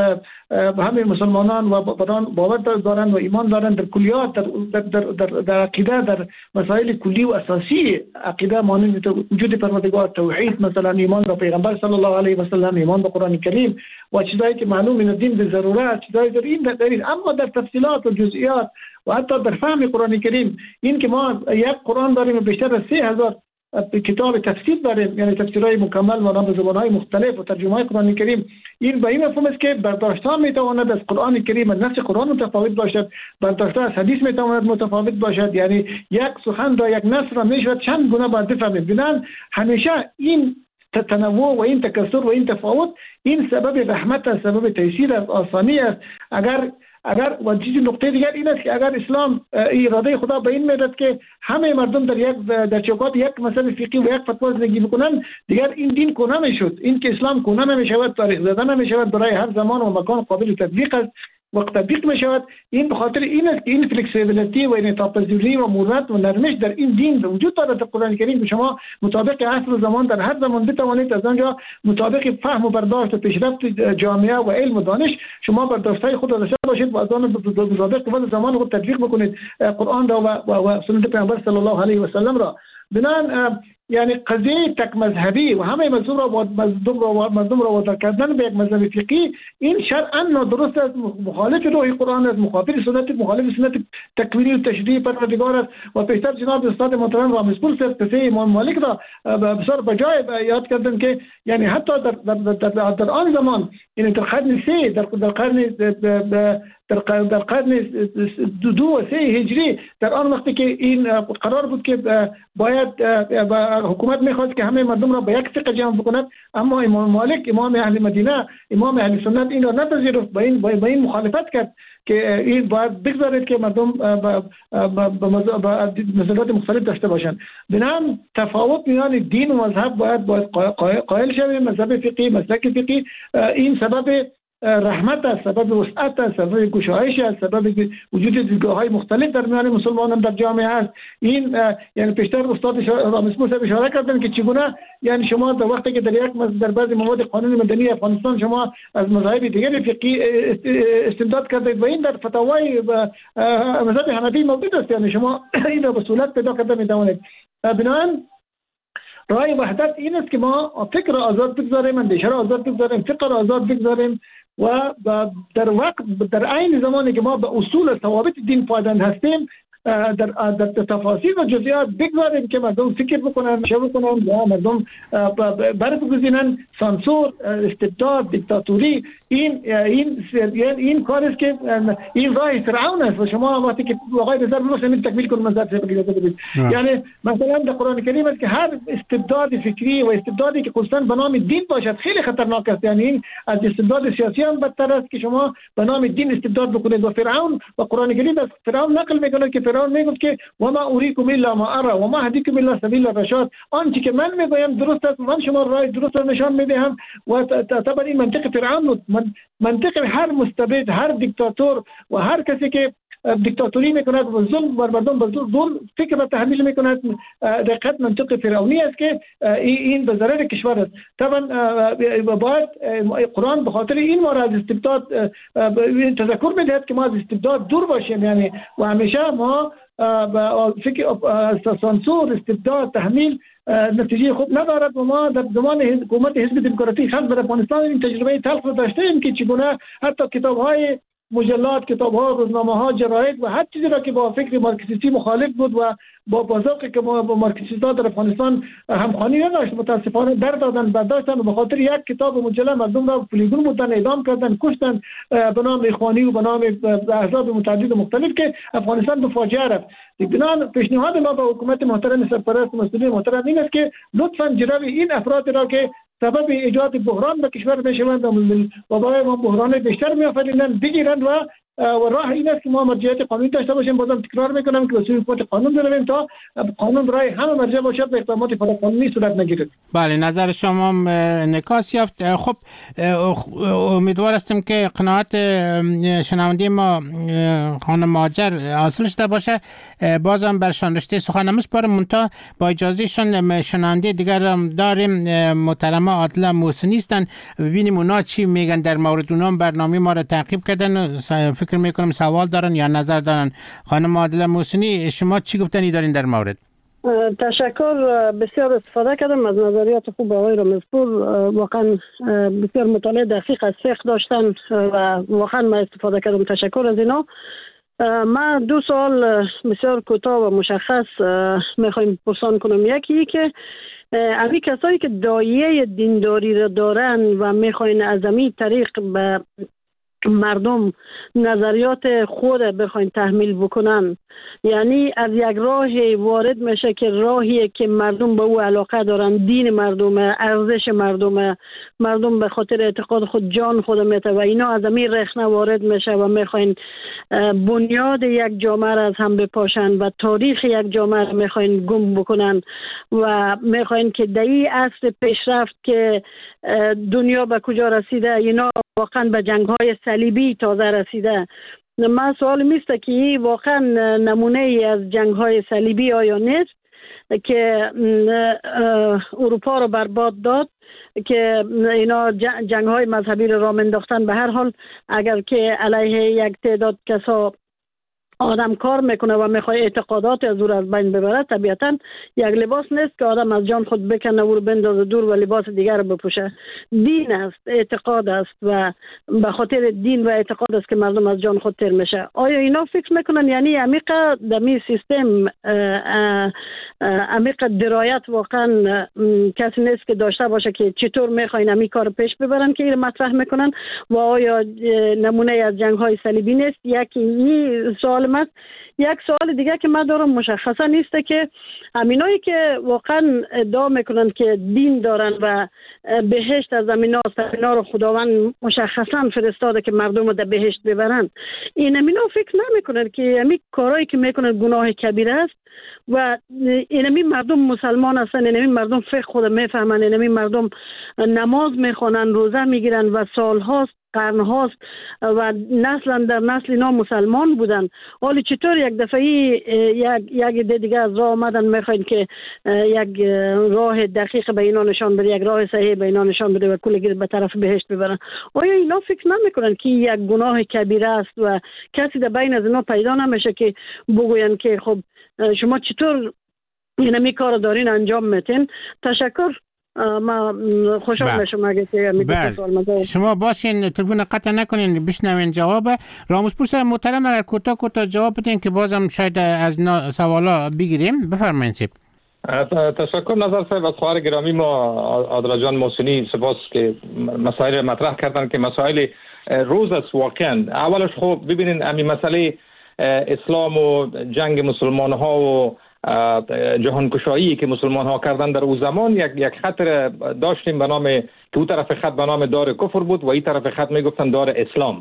همه مسلمانان و باور دارند و ایمان دارند در کلیات در در در, در عقیده، در مسائل کلی و اساسی عقیده مانند وجود پروردگار، توحید، مثلا ایمان به پیغمبر صلی الله علیه و سلم، ایمان به قرآن کریم و چیزایی که معلوم من دین به ضرورت، چیزایی در این دارید. اما در تفصیلات و جزئیات و حتی در فهم قرآن کریم، این که ما یک قرآن داریم بیشتر از سه هزار کتاب تفسیر داریم، یعنی تفسیرهای مکمل و به زبانهای مختلف و ترجمه های قرآن کریم. این به این مفهوم است که برداشت‌ها میتواند از قرآن کریم از نص قرآن متفاوت باشد، برداشت‌ها از حدیث میتواند متفاوت باشد. یعنی یک سخن را، یک نص را میشود چند گونه باید بفهمید. بنابراین همیشه این تنوع و این تکثر و این تفاوت این سبب رحمت است، سبب تیسیر است، آسانی است. اگر اگر و چیز نقطه دیگر این است که اگر اسلام اراده خدا به این میداد که همه مردم در یک در چوکات یک مسئله فقهی و یک فتوا زندگی بکنن، دیگر این دین کهنه میشد. این که اسلام کهنه نمیشود، تاریخ زده نمیشود، برای هر زمان و مکان قابل تطبیق است و تطبیق میشود. این به خاطر این است که این فلکسیبیلیتی و انعطاف‌پذیری و مرونت و نرمش در این دین وجود دارد. در قرآن کریم شما مطابق عصر و زمان در هر زمان بتوانید از آنجا مطابق فهم و برداشت و پیشرفت جامعه و علم و دانش شما برداشت‌های خود را داشته باشید و از آن مطابق و زمان خود تطبیق بکنید قرآن را و, و سنت پیامبر صلی الله علیه و سلم را. بنابراین یعنی قضیه تک مذهبی و همه مردم را مردم را مردم را وادار کردن به یک مذهب فقهی، این شرعاً نادرست است، مخالف روح قرآن است، مخالف سنت مخالف سنت تکوینی و تشریعی پروردگار است. و پیشتر جناب استاد محترم رامزپور صاحب قصه امام مالک را بسیار بجای یاد کردن که یعنی حتی در در, در, در, در آن زمان، یعنی در قرن سه در در قرن در قرن در قرن دو, دو و سه هجری، در آن وقتی که این قرار بود که باید حکومت میخواست که همه مردم را به یک فقه جمع بکند، اما امام مالک، امام اهل مدینه، امام اهل سنت این را نپذیرفت، با این با این مخالفت کرد که این باید بگذارید که مردم به مسائل مختلف داشته باشند. بنابراین تفاوت میان دین و مذهب باید باید قائل شویم. مذهب فقهی، مسلک فقهی این سبب رحمت است، سبب وسعت است، سبب گشایش است، سبب وجود دیدگاه‌های مختلف در میان مسلمانان در جامعه است. این یعنی پیشتر استاد رامسپور صاحب اشاره کردن که چگونه یعنی شما در وقتی که در یک در بعضی مواد قانون مدنی افغانستان شما از مذاهب دیگر فقهی استمداد کردید و این در فتاوای مذهب حنفی موجود است، یعنی شما این را به سهولت پیدا کرده می‌توانید. بنابراین راه وحدت این است که ما فکر را آزاد بگذاریم، اندیشه را آزاد بگذاریم، فکر را آزاد بگذاریم و در وقت در عین زمانی که ما به اصول و ثوابت دین پایبند هستیم در در تفاصیل و جزئیات بگذاریم که مردم فکر بکنن، شو بکنن یا مردم برگزینن. سانسور، استبداد، دیکتاتوری این این این کاری است که این راه فرعون است و شما وقتی که آقای بزرگ مسلمان تکمیل کنید منظر بگید. یعنی مثلا در قرآن کریم است که هر استبداد فکری و استبدادی که خصوصا به نام دین باشد خیلی خطرناک است. یعنی این از استبداد سیاسی هم بدتر است که شما به نام دین استبداد بکنید. و فرعون و قرآن کریم از فرعون نقل میکنه که فرعون میگفت که و ما اوریکم الا ما ارى و ما اهدیکم الا سبیل الرشاد، آنچه که من میگویم درست است، من شما راه درست را نشان میدهم. و طبعا این منطق فرعون بود، منطق هر مستبد، هر دیکتاتور و هر کسی که دیکتاتوری میکند و ظلم بر مردم بر ظلم فکر را تحمیل میکند، دقیقاً منطق فرعونی است که این به ضرر کشور است. طبعا باید قرآن به خاطر این ما را از استبداد تذکر میدهد که ما از استبداد دور باشیم، یعنی و همیشه ما فکر سانسور، استبداد، تحمیل نتیجه خوب ندارد. و ما در زمان حکومت حزب دموکراتیک خلق در افغانستان این تجربه تلخ را داشتیم که چگونه حتی کتاب‌های مجلات، کتاب‌ها، روزنامه‌ها، جراید و هر چیزی را که با فکر مارکسیستی مخالف بود و با بازوقی که ما با مارکسیست‌ها در افغانستان همخوانی نداشت متاسفانه در دادن برداشتن و به خاطر یک کتاب مجله مردم را پلیگون بودن، اعدام کردن، کشتن به نام اخوانی و به نام احزاب متعدد و مختلف که افغانستان به فاجعه رفت. بنابراین پیشنهاد ما به حکومت محترم سرپرست مسئولین محترم این است که لطفاً جلوی این افراد را که سبب ایجاد بحران به کشور میشوند و برای ما بحران بیشتر میآفرینند بگیرند و و راه این است که ما مرجعیت قانونی داشته باشیم. بازم تکرار میکنم که به سوی حکومت قانون برویم تا قانون برای همه مرجع باشد و اقدامات قانونی صورت نگیرد. بله، نظر شما نکاس یافت. خب امیدوار هستم که قناعت شنونده ما خانم مهاجر حاصل شده باشه. بازم برشان رشته سخن نمیسپارم، منتها با اجازه شان شنونده دیگر هم داریم. محترمه عادله محسنی هستن، ببینیم اونا چی میگن در مورد اونا. برنامه ما را تعقیب کردن، فکر میکنم سوال دارن یا نظر دارن. خانم عادله محسنی، شما چی گفتنی دارین در مورد؟ تشکر. بسیار استفاده کردم از نظریات خوب آقای رامسپور. واقعا بسیار مطالعه دقیق از فقه داشتن و واقعا من استفاده کردم. تشکر از اینا. من دو سوال بسیار کوتاه و مشخص میخوایم پرسان کنم. یکی که امی کسایی که دایه دینداری را دارن و میخواین از امی طریق به مردم نظریات خود بخواین تحمیل بکنن، یعنی از یک راهی وارد میشه که راهی که مردم به او علاقه دارن، دین مردم، ارزش مردم، مردم به خاطر اعتقاد خود جان خود میته و اینا از امیر رخنه وارد میشه و میخواین بنیاد یک جامعه را از هم بپاشن و تاریخ یک جامعه را میخواین گم بکنن و میخواین که در این عصر پیشرفت که دنیا به کجا رسیده، اینا واقعا به جنگ های صلیبی تازه رسیده. من سوال میسته که واقعا نمونه ای از جنگ های صلیبی آیا نیست که اروپا رو برباد داد، که اینا جنگ های مذهبی رو راه انداختن. به هر حال اگر که علیه یک تعداد کسا آدم کار میکنه و میخواد اعتقادات از او از بین ببره، طبیعتا یک لباس نیست که آدم از جان خود بکنه و رو بندازه دور و لباس دیگر رو بپوشه. دین است، اعتقاد است و به خاطر دین و اعتقاد است که مردم از جان خود تیر میشه. آیا اینا فکر میکنن یعنی عمیق دمی سیستم عمیق درایت واقعا کسی نیست که داشته باشه که چطور میخواین امی کار پیش ببرن که این مطرح میکنن؟ و آیا نمونه از جنگ های صلیبی نیست؟ یکی این سوال است. یک سوال دیگه که من دارم مشخصا نیسته که همینایی که واقعا ادعا میکنن که دین دارن و بهشت از امینا اینا رو خداوند مشخصا فرستاده که مردم رو در بهشت ببرن، این امینا فکر نمیکنن که همین کارهایی که میکنن گناه کبیره است و اینمی مردم مسلمان هستن، اینمی مردم فقه خود میفهمن، اینمی مردم نماز میخونن، روزه میگیرن و سالهاست قرن هاست و نسلا در نسل اینا مسلمان بودن. حالی چطور یک دفعه یک یک دیگه از راه آمدن میخواین که یک راه دقیق به اینا نشان بده، یک راه صحیح به اینا نشان بده و کل به طرف بهشت ببرن؟ آیا اینا فکر نمیکنن که یک گناه کبیره است و کسی در بین از اینا پیدا نمیشه که بگوین که خب شما چطور اینمی کار دارین انجام میتین؟ تشکر. ما خوشحال میشم اگه که میگه سوال شما باشین تلفن قطع نکنین بشنوین جواب راموزپور صاحب محترم. اگر کوتاه کوتاه جواب بدین که بازم شاید از سوالا بگیریم. بفرمایید. تشکر نظر صاحب. از خواهر گرامی ما عادل جان محسنی سپاس که مسائل مطرح کردن که مسائل روز است. واقعا اولش خب ببینین همین مسئله اسلام و جنگ مسلمان ها و جهانگشایی که مسلمان ها کردن در اون زمان یک یک خطر داشتیم به نام که اون طرف خط به نام دار کفر بود و این طرف خط میگفتن دار اسلام،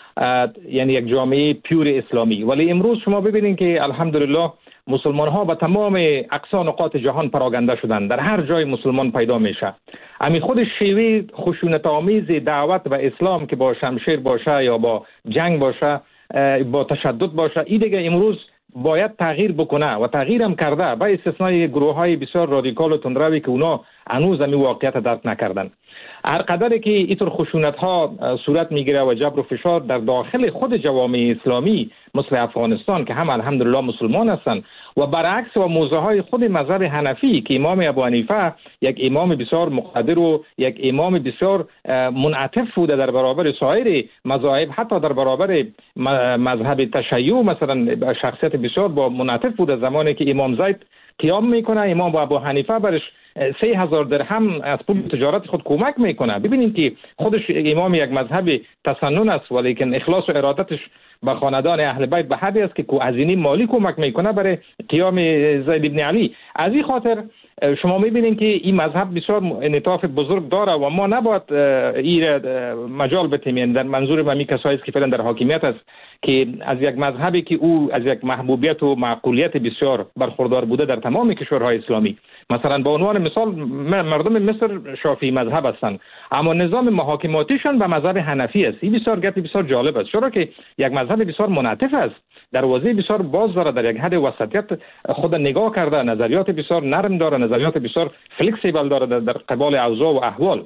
یعنی یک جامعه پیور اسلامی. ولی امروز شما ببینید که الحمدلله مسلمان ها به تمام اقصا نقاط جهان پراگنده شدن، در هر جای مسلمان پیدا میشه. همین خود شیوه خشونت آمیز دعوت به اسلام که با شمشیر باشه یا با جنگ باشه با تشدد باشه، این دیگه امروز باید تغییر بکنه و تغییر هم کرده، با استثنای گروه های بسیار رادیکال و تندروی که اونا هنوز هم واقعیت درک نکردن. هر قدری که اینطور خشونت ها صورت میگیره و جبر و فشار در داخل خود جوامع اسلامی مثل افغانستان که هم الحمدلله مسلمان هستند و برعکس و موضع های خود مذهب حنفی که امام ابو حنیفه یک امام بسیار مقتدر و یک امام بسیار منعطف بوده در برابر سایر مذاهب، حتی در برابر مذهب تشیع مثلا شخصیت بسیار با منعطف بوده. زمانی که امام زید قیام میکنه، امام ابو حنیفه برش سه هزار درهم از پول تجارت خود کمک میکنه. ببینید که خودش امام یک مذهب تسنن است ولیکن اخلاص و ارادتش به خاندان اهل بیت به حدی است که هزینه مالی کمک میکنه برای قیام زید ابن علی. از این خاطر شما میبینید که این مذهب بسیار انعطاف بزرگ داره و ما نباید این مجال بتیم در منظور ما می کسایی که فعلا در حاکمیت است که از یک مذهبی که او از یک محبوبیت و معقولیت بسیار برخوردار بوده در تمام کشورهای اسلامی. مثلا به عنوان مثال مردم مصر شافعی مذهب هستند اما نظام محاکماتیشان به مذهب حنفی است. این بسیار گپ بسیار جالب است، چرا که یک مذهب بسیار منعطف است، دروازه بسیار باز داره، در یک حد وسطیت خود نگاه کرده، نظریات بسیار نرم داره، نظریات بسیار فلکسیبل داره در قبال اوضاع و احوال.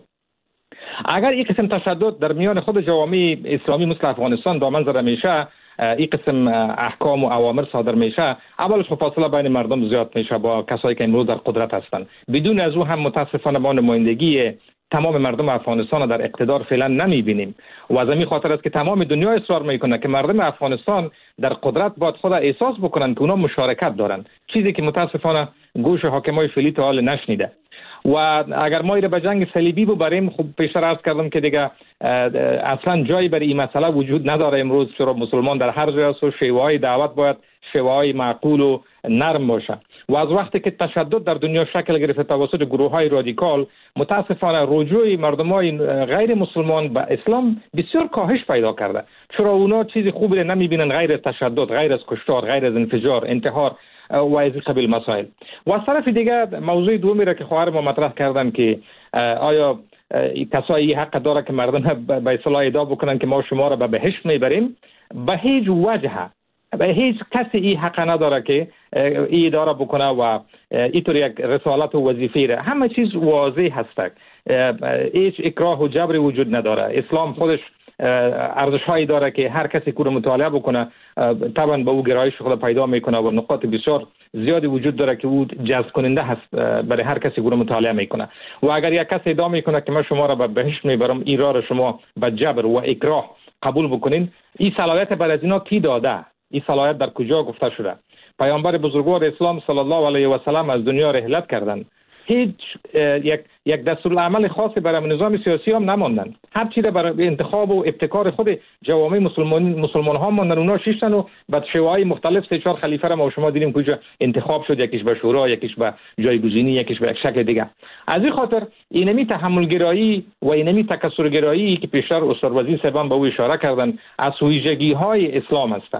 اگر این قسم تشدد در میان خود جوامع اسلامی مثل افغانستان دامن زده میشه، این قسم احکام و اوامر صادر میشه، اولش فاصله بین مردم زیاد میشه با کسایی که امروز در قدرت هستند. بدون از او هم متاسفانه ما نمایندگی تمام مردم افغانستان در اقتدار فعلا نمیبینیم و از این خاطر است که تمام دنیا اصرار میکنه که مردم افغانستان در قدرت باید خود احساس بکنن که اونا مشارکت دارن، چیزی که متاسفانه گوش حاکمای فعلی تا حال نشنیده. و اگر ما ایره به جنگ صلیبی ببریم، خب پیشتر عرض کردم که دیگه اصلا جایی برای این مسئله وجود نداره. امروز چرا مسلمان در هر جای است و شیوه‌های دعوت باید شیوه‌های معقول و نرم باشه و از وقتی که تشدد در دنیا شکل گرفته توسط گروه‌های رادیکال، متاسفانه رجوع مردمای غیر مسلمان به اسلام بسیار کاهش پیدا کرده. چرا اونا چیزی خوبی نمی‌بینن غیر از تشدد، غیر از کشتار، غیر از انفجار، انتحار و از قبیل مسائل. و از طرف دیگه موضوع دومی را که خواهر ما مطرح کردن که آیا کسایی حق داره که مردم به اصطلاح ادعا بکنن که ما شما را به بهشت میبریم؟ به هیچ وجه به هیچ کسی این حق نداره که این ادعا بکنه و اینطور یک رسالت و وظیفه را. همه چیز واضح هست، هیچ اکراه و جبر وجود نداره. اسلام خودش ارزش هایی داره که هر کسی که مطالعه بکنه طبعا به او گرایش خود پیدا میکنه و نقاط بسیار زیادی وجود داره که او جذب کننده هست برای هر کسی که مطالعه میکنه. و اگر یک کسی ادعا میکنه که من شما را به بهشت میبرم، این راه را شما به جبر و اکراه قبول بکنین، این صلاحیت بر از اینا کی داده؟ این صلاحیت در کجا گفته شده؟ پیامبر بزرگوار اسلام صلی الله علیه و سلم از دنیا رحلت کردند، هیچ یک یک دستورالعمل خاصی برای نظام سیاسی هم نماندن. هر چیز برای انتخاب و ابتکار خود جوامع مسلمان مسلمان ها ماندن، اونا شیشتن و بعد شیوه‌های مختلف سه چهار خلیفه را ما شما دیدیم کجا انتخاب شد، یکیش به شورا، یکیش به جایگزینی، یکیش به یک شکل دیگه. از این خاطر اینمی تحمل گرایی و اینمی تکثر گرایی که پیشتر استاد وزیر صاحبان به او اشاره کردن از ویژگی های اسلام است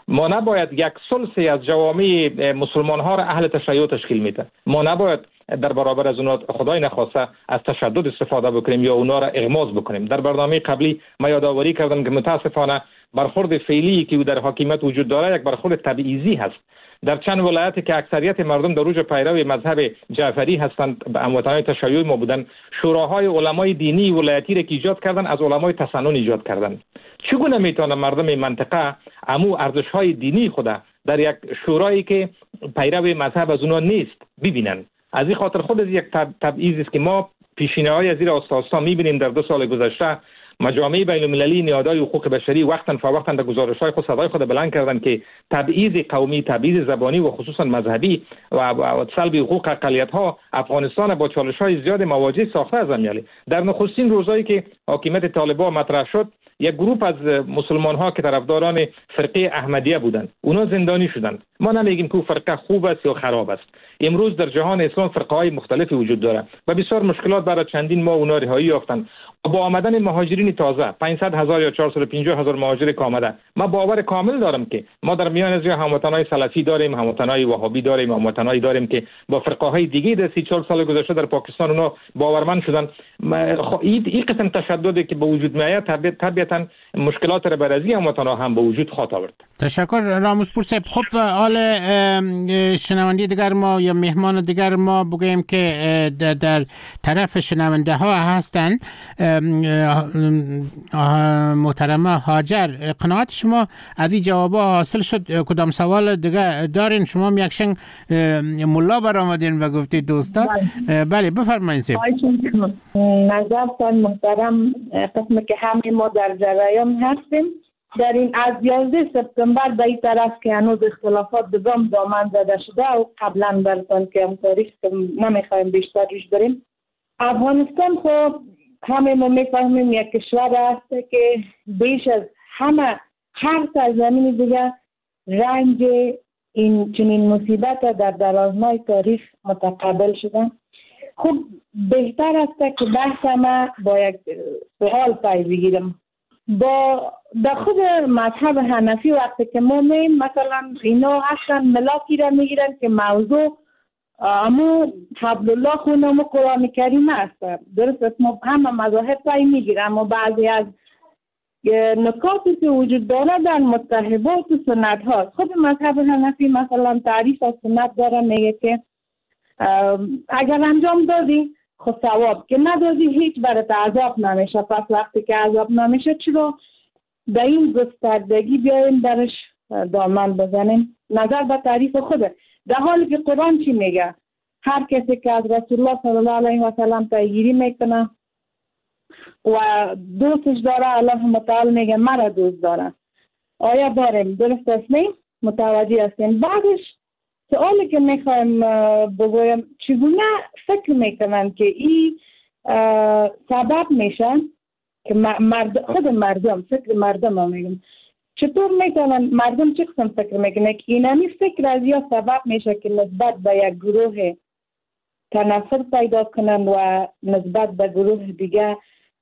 ما نباید یک ثلثی از جوامع مسلمان ها را اهل تشیع تشکیل میده. ما نباید در برابر از اونها خدای نخواسته از تشدد استفاده بکنیم یا اونا را اغماض بکنیم. در برنامه قبلی ما یادآوری کردم که متاسفانه برخورد فعلی که در حاکمیت وجود داره یک برخورد تبعیضی هست. در چند ولایتی که اکثریت مردم در اوج پیرو مذهب جعفری هستند، به هموطنان تشیع ما بودن، شوراهای علمای دینی ولایتی را که ایجاد کردن از علمای تسنن ایجاد کردن. چگونه میتونه مردم منطقه امو ارزش‌های دینی خود در یک شورایی که پیرو مذهب از اونها نیست ببینن؟ از این خاطر خود از یک تبعیض است که ما پیشینه‌های از این آستا می‌بینیم. در دو سال گذشته مجامع بین‌المللی نهادهای حقوق بشری وقتاً فوقتاً در گزارش‌های خود صدای خود بلند کردند که تبعیض قومی، تبعیض زبانی و خصوصاً مذهبی و سلب حقوق اقلیت‌ها افغانستان با چالش‌های زیاد مواجه ساخته از امیالی. در نخستین روزایی که حاکمیت طالبان مطرح شد، یک گروه از مسلمان ها که طرفداران فرقه احمدیه بودند اونا زندانی شدند. ما نمیگیم که فرقه خوب است یا خراب است. امروز در جهان اسلام فرقه های مختلفی وجود داره و بسیار مشکلات برای چندین ماه اونا رهایی یافتند. با آمدن مهاجرین تازه پانصد هزار یا چهارصد و پنجاه هزار مهاجر که آمده، ما باور کامل دارم که ما در میان از هموطنان سلفی داریم، هموطنان وهابی داریم، هموطنانی داریم که با فرقه های دیگه در سی چهل سال گذشته در پاکستان اونا باورمند شدن. این قسم تشددی که به وجود میاد طبیعتا مشکلات را برازی هموطنان هم به وجود خواهد آورد. تشکر راموزپور صاحب. خب حال شنونده دیگر ما یا مهمان دیگر ما بگویم که در طرف شنونده ها هستن. محترمه هاجر، قناعت شما از این جواب حاصل شد؟ کدام سوال دیگه دارین؟ شما هم یکشن ملا برآمدین و گفتید دوستا. بله بفرمایید. نظرتان محترم، قسم که همه ما در جریان هستیم. در این از یازده سپتامبر به این طرف که هنوز اختلافات دوم دامن زده شده و قبلا براتون که هم تاریخ نمیخوایم بیشتر روش بریم. افغانستان خب همه ما میفهمیم یک کشور است که بیش از همه هر سرزمین دیگه رنج این چنین مصیبت در درازنای تاریخ متقابل شدن. خب بهتر است که بحث ما با یک سوال پای بگیرم. با در خود مذهب حنفی وقتی که ما میم مثلا اینا اصلا ملاکی را میگیرن که موضوع امو حبل الله خون امو قرآن کریم است. درست است، ما همه مذاهب پای میگیرن، اما بعضی از نکاتی که وجود داره در متحبات و سنت هاست. خود مذهب حنفی مثلا تعریف از سنت داره، میگه که اگر انجام دادی خود ثواب، که ندادی هیچ برات عذاب نمیشه. پس وقتی که عذاب نمیشه چرا به این گستردگی بیایم درش دامن بزنیم؟ نظر به تعریف خوده، در حالی که قرآن چی میگه؟ هر کسی که از رسول الله صلی الله علیه و سلم پیگیری میکنه و دوستش داره، الله متعال میگه مرا دوست داره. آیا داریم؟ درست است؟ نه متوجه هستیم. بعدش سوالی که میخوایم بگویم، چگونه فکر میکنن که این سبب میشن که مرد خود مردم فکر مردم هم میگم چطور میکنن مردم چه قسم فکر میکنن که اینمی فکر از یا سبب میشه که نسبت به یک گروه تنفر پیدا کنن و نسبت به گروه دیگه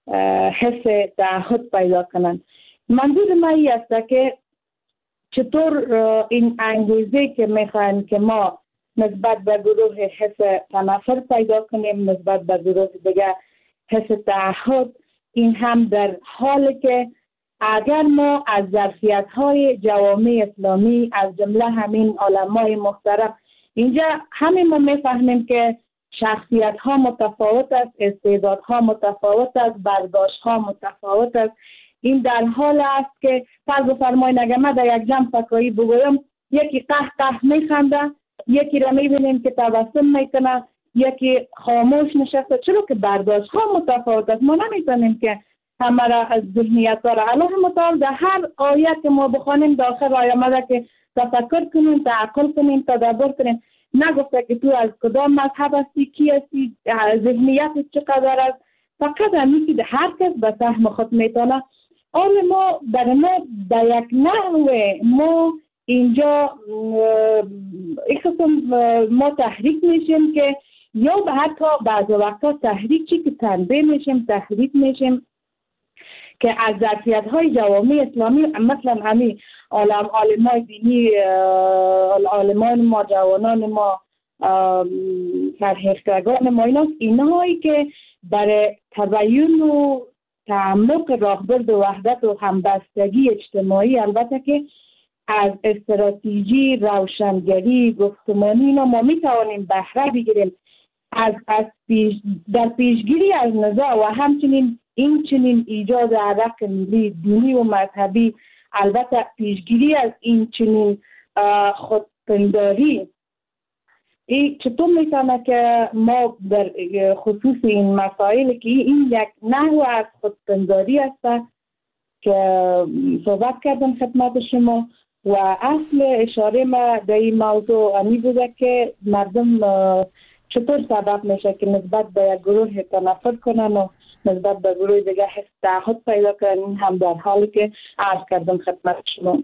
حس تعهد پیدا کنن. منظور من این است که چطور این انگیزه که میخواین که ما نسبت به گروه حس تنفر پیدا کنیم، نسبت به گروه دیگه حس تعهد، این هم در حالی که اگر ما از ظرفیت های جوامع اسلامی از جمله همین علمای محترم اینجا همین ما میفهمیم که شخصیت ها متفاوت است، استعداد ها متفاوت است، برداشت ها متفاوت است. این در حال است که فرض بفرمایید اگر من در یک جمع فکایی بگویم یکی قه قه میخنده، یکی را میبینیم که تبسم میکنه، یکی خاموش نشسته، چرا که برداشت ها متفاوت است. ما نمیتونیم که همه را از ذهنیت داره. الله متعال در هر آیت که ما بخوانیم داخل آیه آمده که تفکر کنیم، تعقل کنیم، تدبر کنیم. نگفته که تو از کدام مذهب هستی، کی هستی، ذهنیت چقدر است. فقط همی که هر کس به سهم خود میتونه. آن ما در ما در یک نحوه ما اینجا یک قسم ما تحریک میشیم که یا به حتی بعض وقتا تحریک چی که تنبیه میشیم، تحریک میشیم که از ظرفیت های جوامع اسلامی مثلا همین عالم عالمای دینی، عالمان ما، جوانان ما، فرهیختگان ما، اینا اینهایی که برای تبیین و تعمق راهبرد و وحدت و همبستگی اجتماعی، البته که از استراتژی روشنگری گفتمانی اینا ما می توانیم بهره بگیریم از از پیش در پیشگیری از نزاع و همچنین این چنین ایجاد عرق ملی دینی و مذهبی. البته پیشگیری از این چنین خودپنداری این چطور میتونه که ما در خصوص این مسائل که این یک نوع از خودپنداری است که صحبت کردم خدمت شما و اصل اشاره ما در این موضوع امی بوده که مردم چطور سبب میشه که نسبت به یک گروه تنفر کنن و نسبت به گروه دیگه حس تعهد پیدا کنن، هم در حالی که عرض کردم خدمت شما.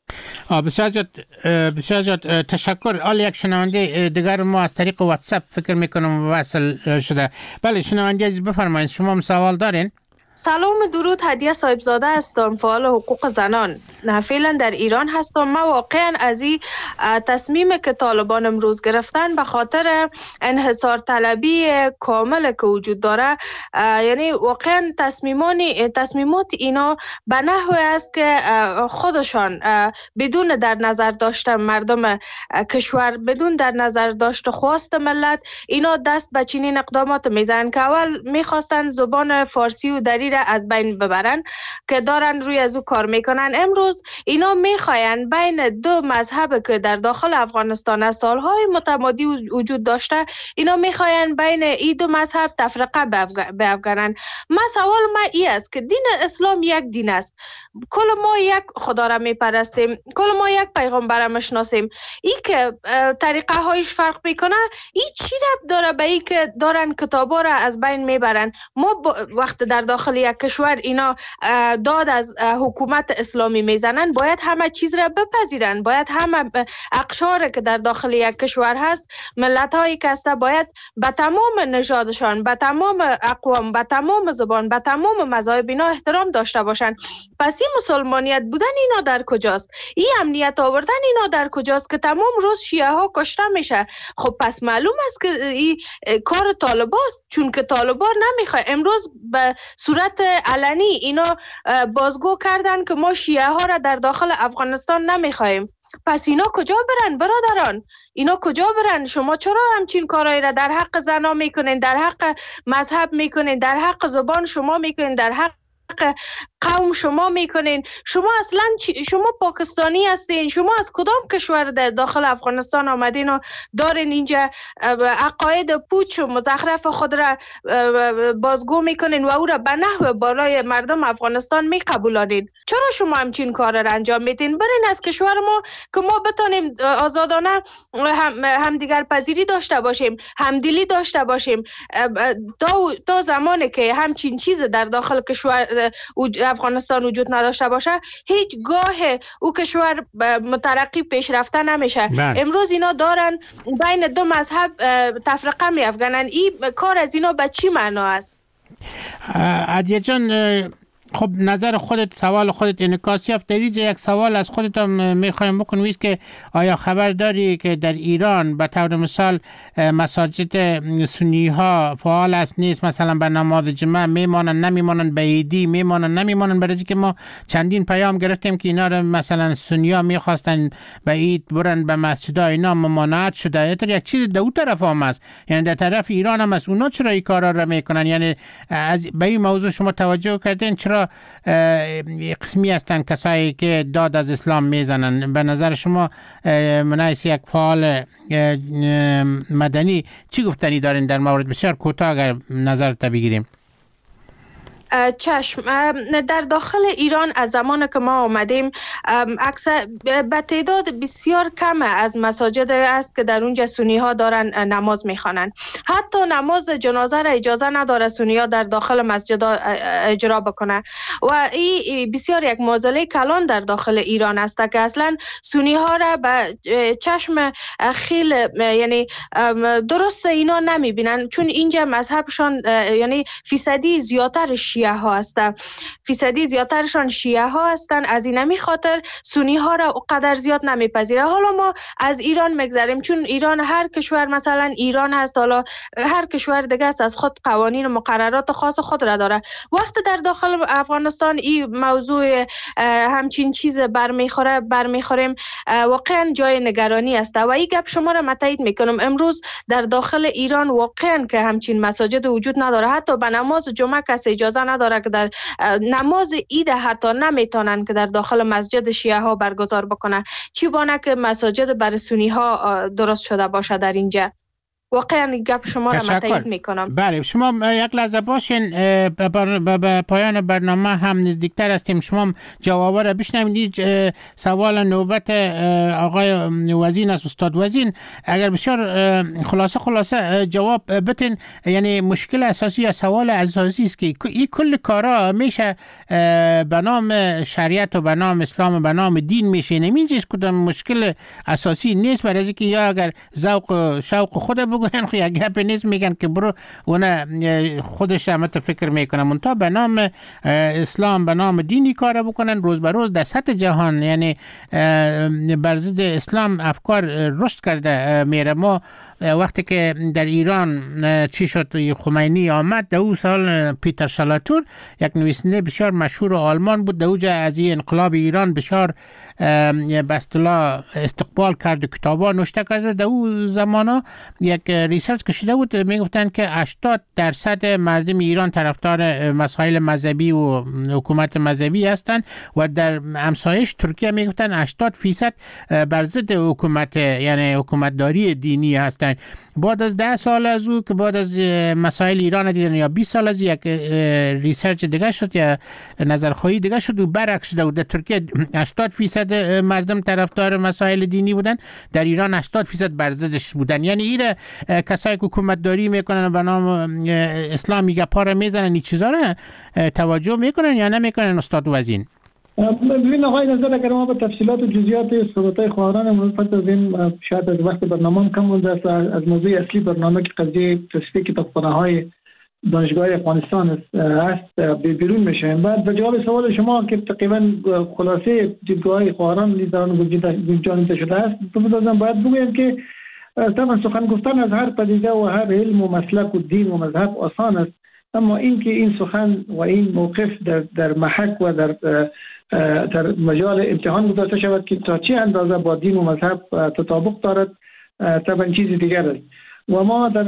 بسیار زیاد بسیار زیاد تشکر. آل یک شنونده دیگر ما از طریق واتساپ فکر میکنم وصل شده. بله شنونده عزیز بفرمایید، شما هم سوال دارین؟ سلام، درود. هدیه صاحبزاده هستم، فعال حقوق زنان. فعلا در ایران هستم. من واقعا از این تصمیم که طالبان امروز گرفتن به خاطر انحصار طلبی کامل که وجود داره، یعنی واقعا تصمیمانی تصمیمات اینا به نحوی است که خودشان بدون در نظر داشتن مردم کشور، بدون در نظر داشت خواست ملت، اینا دست به چنین اقدامات میزنن که اول میخواستن زبان فارسی و دری را از بین ببرن که دارن روی از او کار میکنن. امروز اینا میخواین بین دو مذهب که در داخل افغانستان از سالهای متمادی وجود داشته، اینا میخواین بین این دو مذهب تفرقه بیفکنن. ما سوال ما ای است که دین اسلام یک دین است، کل ما یک خدا را میپرستیم، کل ما یک پیغمبر را میشناسیم. ای که طریقه هایش فرق میکنه، ای چی ربط داره به ای که دارن کتابا را از بین میبرن؟ ما وقت در داخل یک کشور اینا داد از حکومت اسلامی میزنن، باید همه چیز را بپذیرن، باید همه اقشار که در داخل یک کشور هست، ملت هایی که هسته، باید به تمام نژادشان، به تمام اقوام، به تمام زبان، به تمام مذاهب اینا احترام داشته باشن. پس این مسلمانیت بودن اینا در کجاست؟ این امنیت آوردن اینا در کجاست که تمام روز شیعه ها کشته میشه؟ خب پس معلوم است که این کار طالباست، چون که طالبا نمیخواد. امروز به صورت علنی اینا بازگو کردن که ما شیعه ها را در داخل افغانستان نمیخوایم. پس اینا کجا برن برادران؟ اینا کجا برن؟ شما چرا همچین کارایی را در حق زنا میکنین، در حق مذهب میکنین، در حق زبان شما میکنین، در حق قوم شما میکنین؟ شما اصلا شما پاکستانی هستین؟ شما از کدام کشور در داخل افغانستان آمدین و دارین اینجا عقاید پوچ و مزخرف خود را بازگو میکنین و او را به نحو بالای مردم افغانستان میقبولانین؟ چرا شما همچین کار را انجام میدین؟ برین از کشور ما که ما بتانیم آزادانه هم همدیگر پذیری داشته باشیم، همدلی داشته باشیم. تا تا زمانی که همچین چیز در داخل کشور افغانستان وجود نداشته باشه، هیچ گاه او کشور مترقی پیشرفته نمیشه. بله. امروز اینا دارن بین دو مذهب تفرقه میافکنن. این کار از اینا به چی معنا است؟ عدیه جان، خب نظر خودت، سوال خودت انعکاس یافت. در اینجا یک سوال از خودت هم میخوایم بکنم که آیا خبر داری که در ایران به طور مثال مساجد سنی ها فعال است نیست؟ مثلا به نماز جمعه میمانن نمیمانن، به عیدی میمانن نمیمانن؟ برای که ما چندین پیام گرفتیم که اینا رو مثلا سنی ها میخواستن به عید برن به مسجد ها، اینا ممانعت شده. یا یک چیز دو طرف هم است، یعنی در طرف ایران هم است، اونا چرا این کارا رو میکنن؟ یعنی از به این موضوع شما توجه کردین؟ چرا قسمی هستن کسایی که داد از اسلام میزنن؟ به نظر شما منایس یک فعال مدنی چی گفتنی دارین در مورد؟ بسیار کوتاه اگر نظرت بگیریم. چشم. در داخل ایران از زمان که ما آمدیم اکثر به تعداد بسیار کم از مساجد است که در اونجا سنی ها دارن نماز میخوانن. حتی نماز جنازه را اجازه نداره سنی ها در داخل مسجد اجرا بکنه و این بسیار یک معضله کلان در داخل ایران است که اصلا سنی ها را به چشم خیل یعنی درست اینا نمیبینن، چون اینجا مذهبشان یعنی فیصدی زیادتر شیعه شیعه ها است. فیصدی زیادترشان شیعه ها هستند. از این همی خاطر سنی ها را قدر زیاد نمیپذیره. حالا ما از ایران میگذریم، چون ایران هر کشور مثلا ایران هست، حالا هر کشور دیگه است از خود قوانین و مقررات خاص خود را داره. وقت در داخل افغانستان این موضوع همچین چیز برمیخوره برمیخوریم واقعا جای نگرانی است و این گپ شما را متایید میکنم. امروز در داخل ایران واقعا که همچین مساجد وجود نداره، حتی به نماز جمعه کسی اجازه نداره که در نماز عید حتی نمیتونن که در داخل مسجد شیعه ها برگزار بکنن، چی بانه که مساجد برای سنی ها درست شده باشه در اینجا. واقعا گپ شما را متایید میکنم. بله، شما یک لحظه باشین، به پایان برنامه هم نزدیکتر هستیم. شما جواب را بشنوید. سوال نوبت آقای وزین است، استاد وزین، اگر بسیار خلاصه خلاصه جواب بتین. یعنی مشکل اساسی یا سوال اساسی است که این کل کارا میشه به نام شریعت و به نام اسلام و به نام دین میشه، نمیشه کدام مشکل اساسی نیست. برای اینکه یا اگر ذوق و شوق خود بگوین خو یک گپ نیست، میگن که برو اون خودش هم فکر میکنه منتها به نام اسلام به نام دینی کار بکنن. روز به روز در سطح جهان یعنی بر ضد اسلام افکار رشد کرده میره. ما وقتی که در ایران چی شد، خمینی آمد در اون سال، پیتر شالاتور یک نویسنده بسیار مشهور آلمان بود، در اوجه از این انقلاب ایران بسیار به اصطلاح استقبال کرد، کتابا نوشته کرده. در اون زمانا یک ریسرچ کشیده بود، میگفتن که هشتاد درصد مردم ایران طرفدار مسائل مذهبی و حکومت مذهبی هستند و در همسایش ترکیه میگفتن هشتاد فیصد بر ضد حکومت یعنی حکومتداری دینی هستند. بعد از ده سال از او که بعد از مسائل ایران دیدن یا بیست سال از یک ریسرچ دیگه شد یا نظرخواهی دیگه شد و برعکس شده. در ترکیه هشتاد فیصد مردم طرفدار مسائل دینی بودن، در ایران هشتاد فیصد بر ضدش بودن. یعنی ایره کسایی که حکومت داری میکنن و به نام اسلام میگه پاره میزنن، این چیزا رو توجه میکنن یا نمیکنن استاد وزین؟ ببین آقای نظر، اگر ما به تفصیلات و جزئیات صحبت‌های خواهران امروز پس از این شاید از وقت برنامه کم مونده است، از موضوع اصلی برنامه که قضیه تصفیه کتابخانه‌های دانشگاه افغانستان است بیرون میشیم. بعد به جواب سوال شما که تقریبا خلاصه دیدگاه‌های خواهران لیدران گنجانیده شده است، بودم باید بگویم که طبعا سخن گفتن از هر پدیده و هر علم و مسلک و دین و مذهب آسان است، اما اینکه این سخن و این موقف در در محک و در در مجال امتحان گذاشته شود که تا چه اندازه با دین و مذهب تطابق دارد، طبعا چیز دیگر است. و ما در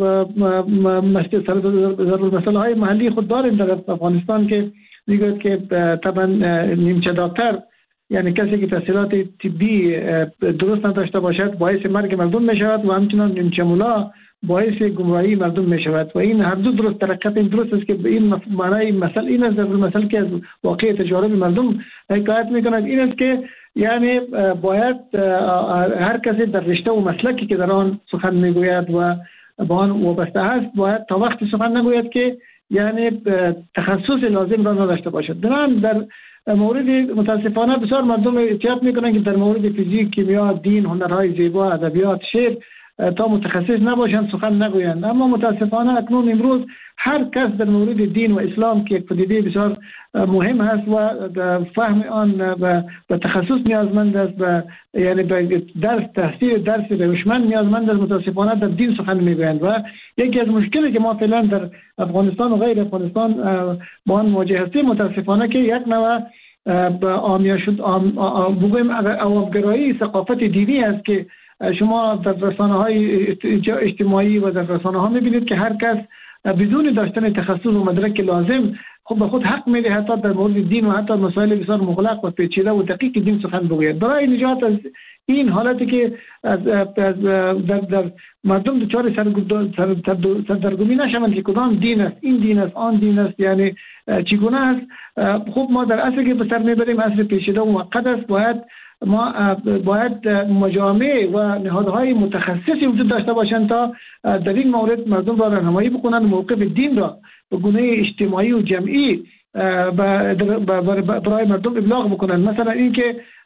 مسائل های محلی خود داریم در افغانستان که میگوید که طبعا نیمچه دکتر یعنی کسی که تحصیلات طبی درست نداشته باشد باعث مرگ مردم می شود و همچنان نیمچه ملا باعث گمراهی مردم می شود و این هر دو درست ترکیب این درست است که این معنای مثل این است. در مثل که از واقع تجارب مردم حکایت می کند این است که یعنی باید هر کسی در رشته و مسلکی که در آن سخن می گوید و با آن وابسته است باید تا وقتی سخن نگوید که یعنی تخصص لازم را نداشته باشد. دران در مورد متاسفانه بسیار مردم احتیاط میکنن که در مورد فیزیک، کیمیا، دین، هنرهای زیبا، ادبیات، شعر تا متخصص نباشند سخن نگویند. اما متاسفانه اکنون امروز هر کس در مورد دین و اسلام که یک پدیده بسیار مهم است و فهم آن به تخصص نیازمند است و یعنی به درس تحصیل درس روشمند نیازمند است، متاسفانه در دین سخن میگویند و یکی از مشکلی که ما فعلا در افغانستان و غیر افغانستان با آن مواجه هستیم متاسفانه که یک نوع به آمیا شد بگویم عوام‌گرایی ثقافت دینی است که شما در رسانه‌های اجتماعی و در رسانه‌ها می‌بینید که هر کس بدون داشتن تخصص و مدرک لازم خود به خود حق میده حتی در مورد دین و حتی مسائل بسیار مغلق و پیچیده و دقیق دین سخن بگوید. برای نجات از این حالتی که از, از در, در مردم دچار سردرگمی نشوند که کدام دین است، این دین است، آن دین است، یعنی چگونه است. خب ما در عصری که به سر میبریم عصر پیچیده و معقد است، باید ما باید مجامع و نهادهای متخصصی وجود داشته باشند تا در این مورد مردم را راهنمایی بکنند، موقف دین را به گونه اجتماعی و جمعی برای مردم ابلاغ بکنند. مثلا اینکه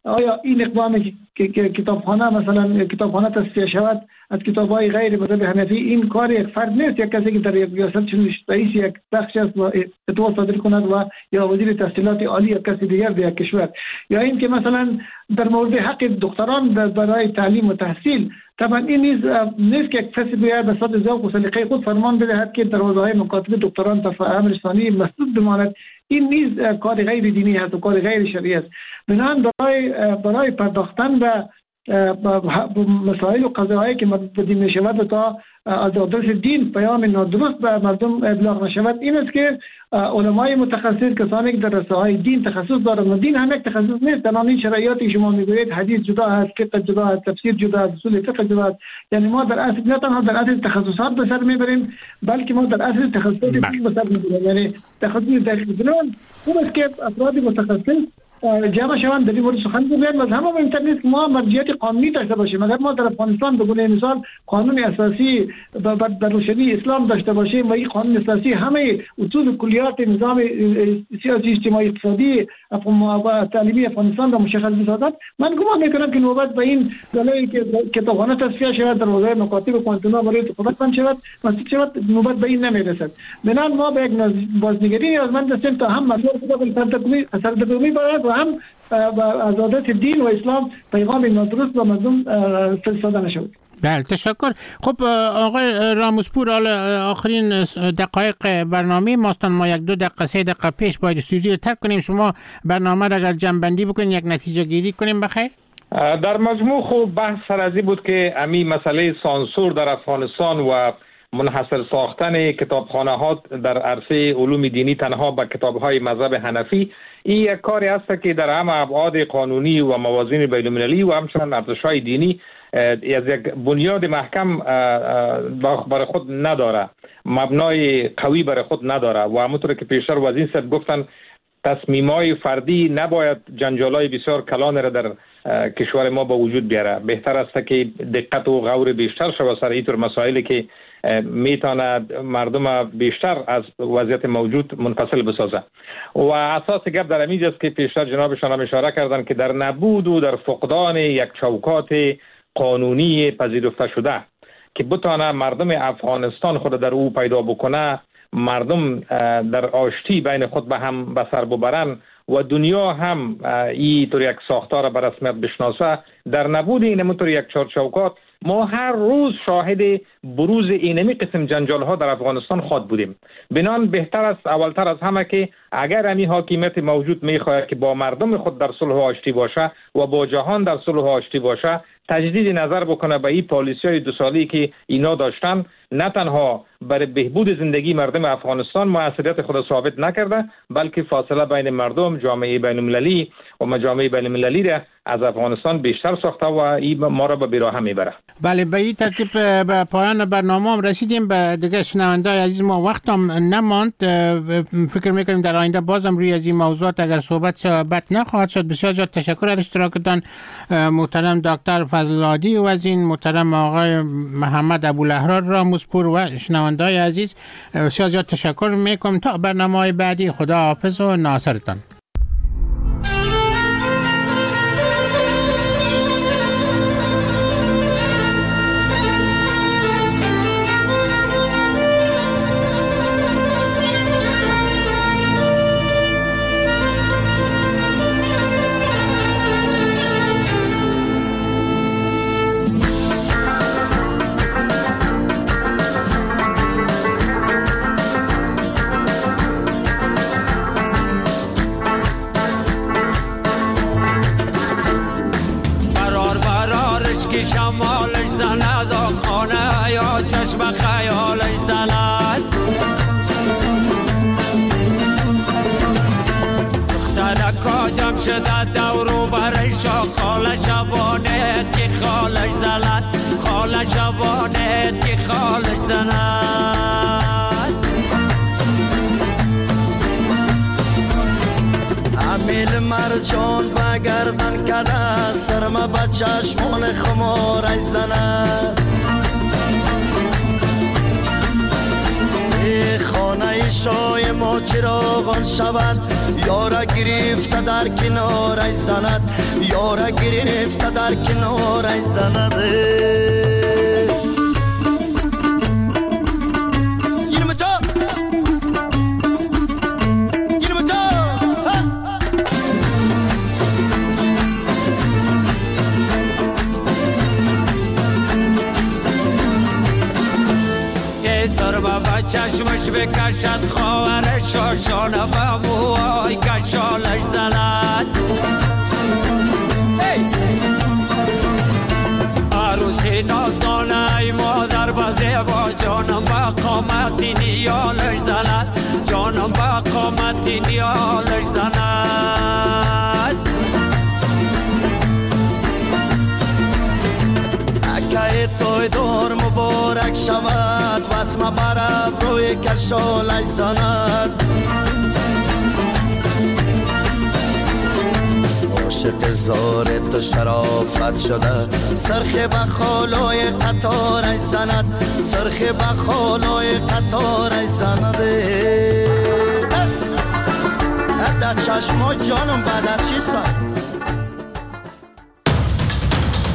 آیا این اقدامی که کتابخانه مثلا کتابخانه تصفیه شود از کتاب‌های غیر مذهب حنفی، این کار یک فرد نیست، یک کسی که در یک ریاست چون رئیس یک بخش است و فتوا صادر کند و یا وزیر تحصیلات عالی یا کسی دیگر در یک کشور، یا این که مثلا در مورد حق دختران برای تعلیم و تحصیل، طبعا این نیز نیست که یک کسی بیاید به صد ذوق و سلیقه خود فرمان بدهد که دروازه‌های مکاتب دختران تفاهم رسانی مسدود بماند. این نیز کار غیر دینی است و کار غیر شرعی است. بنابراین برای برای پرداختن به مسائل و قضاهایی که مبدی می شود و تا از آدرس دین پیام نادرست به مردم ابلاغ نشود، این است که علمای متخصص، کسانی که در رساهای دین تخصص دارند و دین هم یک تخصص نیست، تمام این شرایطی شما میگویید حدیث جدا است، فقه جدا است، تفسیر جدا است، اصول فقه جدا است، یعنی ما در اصل نه تنها در اصل تخصصات به سر میبریم بلکه ما در اصل تخصصات دین به سر میبریم، یعنی تخصص دقیق بدون اون است که افراد متخصص جمع شوند در این مورد سخن بگویند. و همه مهمتر نیست که ما مرجعیت قانونی داشته باشیم. اگر ما در افغانستان به گونه مثال قانون اساسی بر روشنی اسلام داشته باشیم و این قانون اساسی همه اصول و کلیات نظام سیاسی اجتماعی اقتصادی و تعلیمی افغانستان را مشخص بسازد، من گمان میکنم که نوبت به این دلایلی که کتابخانه تصفیه شود، در حوزه مکاتب و کوانتونا برای خدمت بند شود مسدود شود، نوبت به این نمیرسد. بنابراین ما به یک بازنگری نیازمند هستیم تا هم مسائل سردرگمی باید و هم از عادت دین و اسلام پیغام نادرست و مردم فرستاده نشود. بله، تشکر. خب آقای راموسپور، آخرین دقایق برنامه ماستان، ما یک دو دقیقه سه دقیقه پیش باید استودیو ترک کنیم. شما برنامه را اگر جمع‌بندی بکنید یک نتیجه گیری کنیم بخیر. در مجموع خوب بحث سرازی بود که امی مسئله سانسور در افغانستان و منحصر ساختن کتابخانه ها در عرصه علوم دینی تنها به کتاب های مذهب حنفی، این یک کاری است که در همه ابعاد قانونی و موازین بین المللی و همچنین ارزش‌های دینی از یک بنیاد محکم برای خود نداره، مبنای قوی برای خود نداره و همونطور که پیشتر وزیر صاحب گفتن تصمیم‌های فردی نباید جنجال‌های بسیار کلان را در کشور ما به وجود بیاره. بهتر است که دقت و غور بیشتر شود سر اینطور مسائلی که میتواند مردم بیشتر از وضعیت موجود منفصل بسازه. و اساس گپ در همین جاست که پیشتر جنابشان هم اشاره کردن که در نبود و در فقدان یک چوکات قانونی پذیرفته شده که بتونه مردم افغانستان خود در او پیدا بکنه، مردم در آشتی بین خود به هم به سر ببرن و دنیا هم این طور یک ساختار به رسمیت بشناسه، در نبود این همونطور یک چارچوکات ما هر روز شاهد بروز اینمی قسم جنجال ها در افغانستان خود بودیم. بنان بهتر است اولتر از همه که اگر همی حاکمیت موجود میخواهد که با مردم خود در صلح و آشتی باشه و با جهان در صلح و آشتی باشه، تجدید نظر بکنه به این پالیسی های دو سالی که اینا داشتن، نه تنها برای بهبود زندگی مردم افغانستان موثریت خود ثابت نکرده، بلکه فاصله بین مردم، جامعه بین المللی و مجامع بین المللی را از افغانستان بیشتر ساخته و این ما را به بیراه میبره. بله، به این ترتیب به پایان برنامه هم رسیدیم. به دیگه شنونده‌های عزیز ما وقت هم نماند، فکر میکنیم در آینده بازم روی از این موضوعات اگر صحبت صحبت نخواهد شد. بسیار زیاد تشکر از اشتراکتان محترم دکتر فضل‌الهادی و از این محترم آقای محمد ابوالاحرار راموسپور و شنونده‌های عزیز بسیار زیاد تشکر میکنم. تا برنامه‌های بعدی، خدا حافظ و ناصرتان. شمالش زند و خانه یا چشم خیالش زند، دخترکا جمع شده دورو برش خاله شبانت که خالش زند، خاله شبانت که خالش زند. امیل مرجان بگردن کده سرمه به چشمان خمارش زند، ای خانه خانه شای ما چراغان شود، یارا گرفته در کنار زند، یارا گرفته در کنار زند. چشمش بکشد خواهر شاشانه و موهای کشالش زند. عروسی نازدانه ای مادر با زیبا جانم با قامتی نیالش زند، جانم با قامتی نیالش زند. اکه توی دور مبارک شود، واسم برب روی کشالش زند. عاشق زار تو شرافت شده، سرخ بخالای قطارش زند، سرخ بخالای قطارش زند. در چشما جانم بدر چی سند،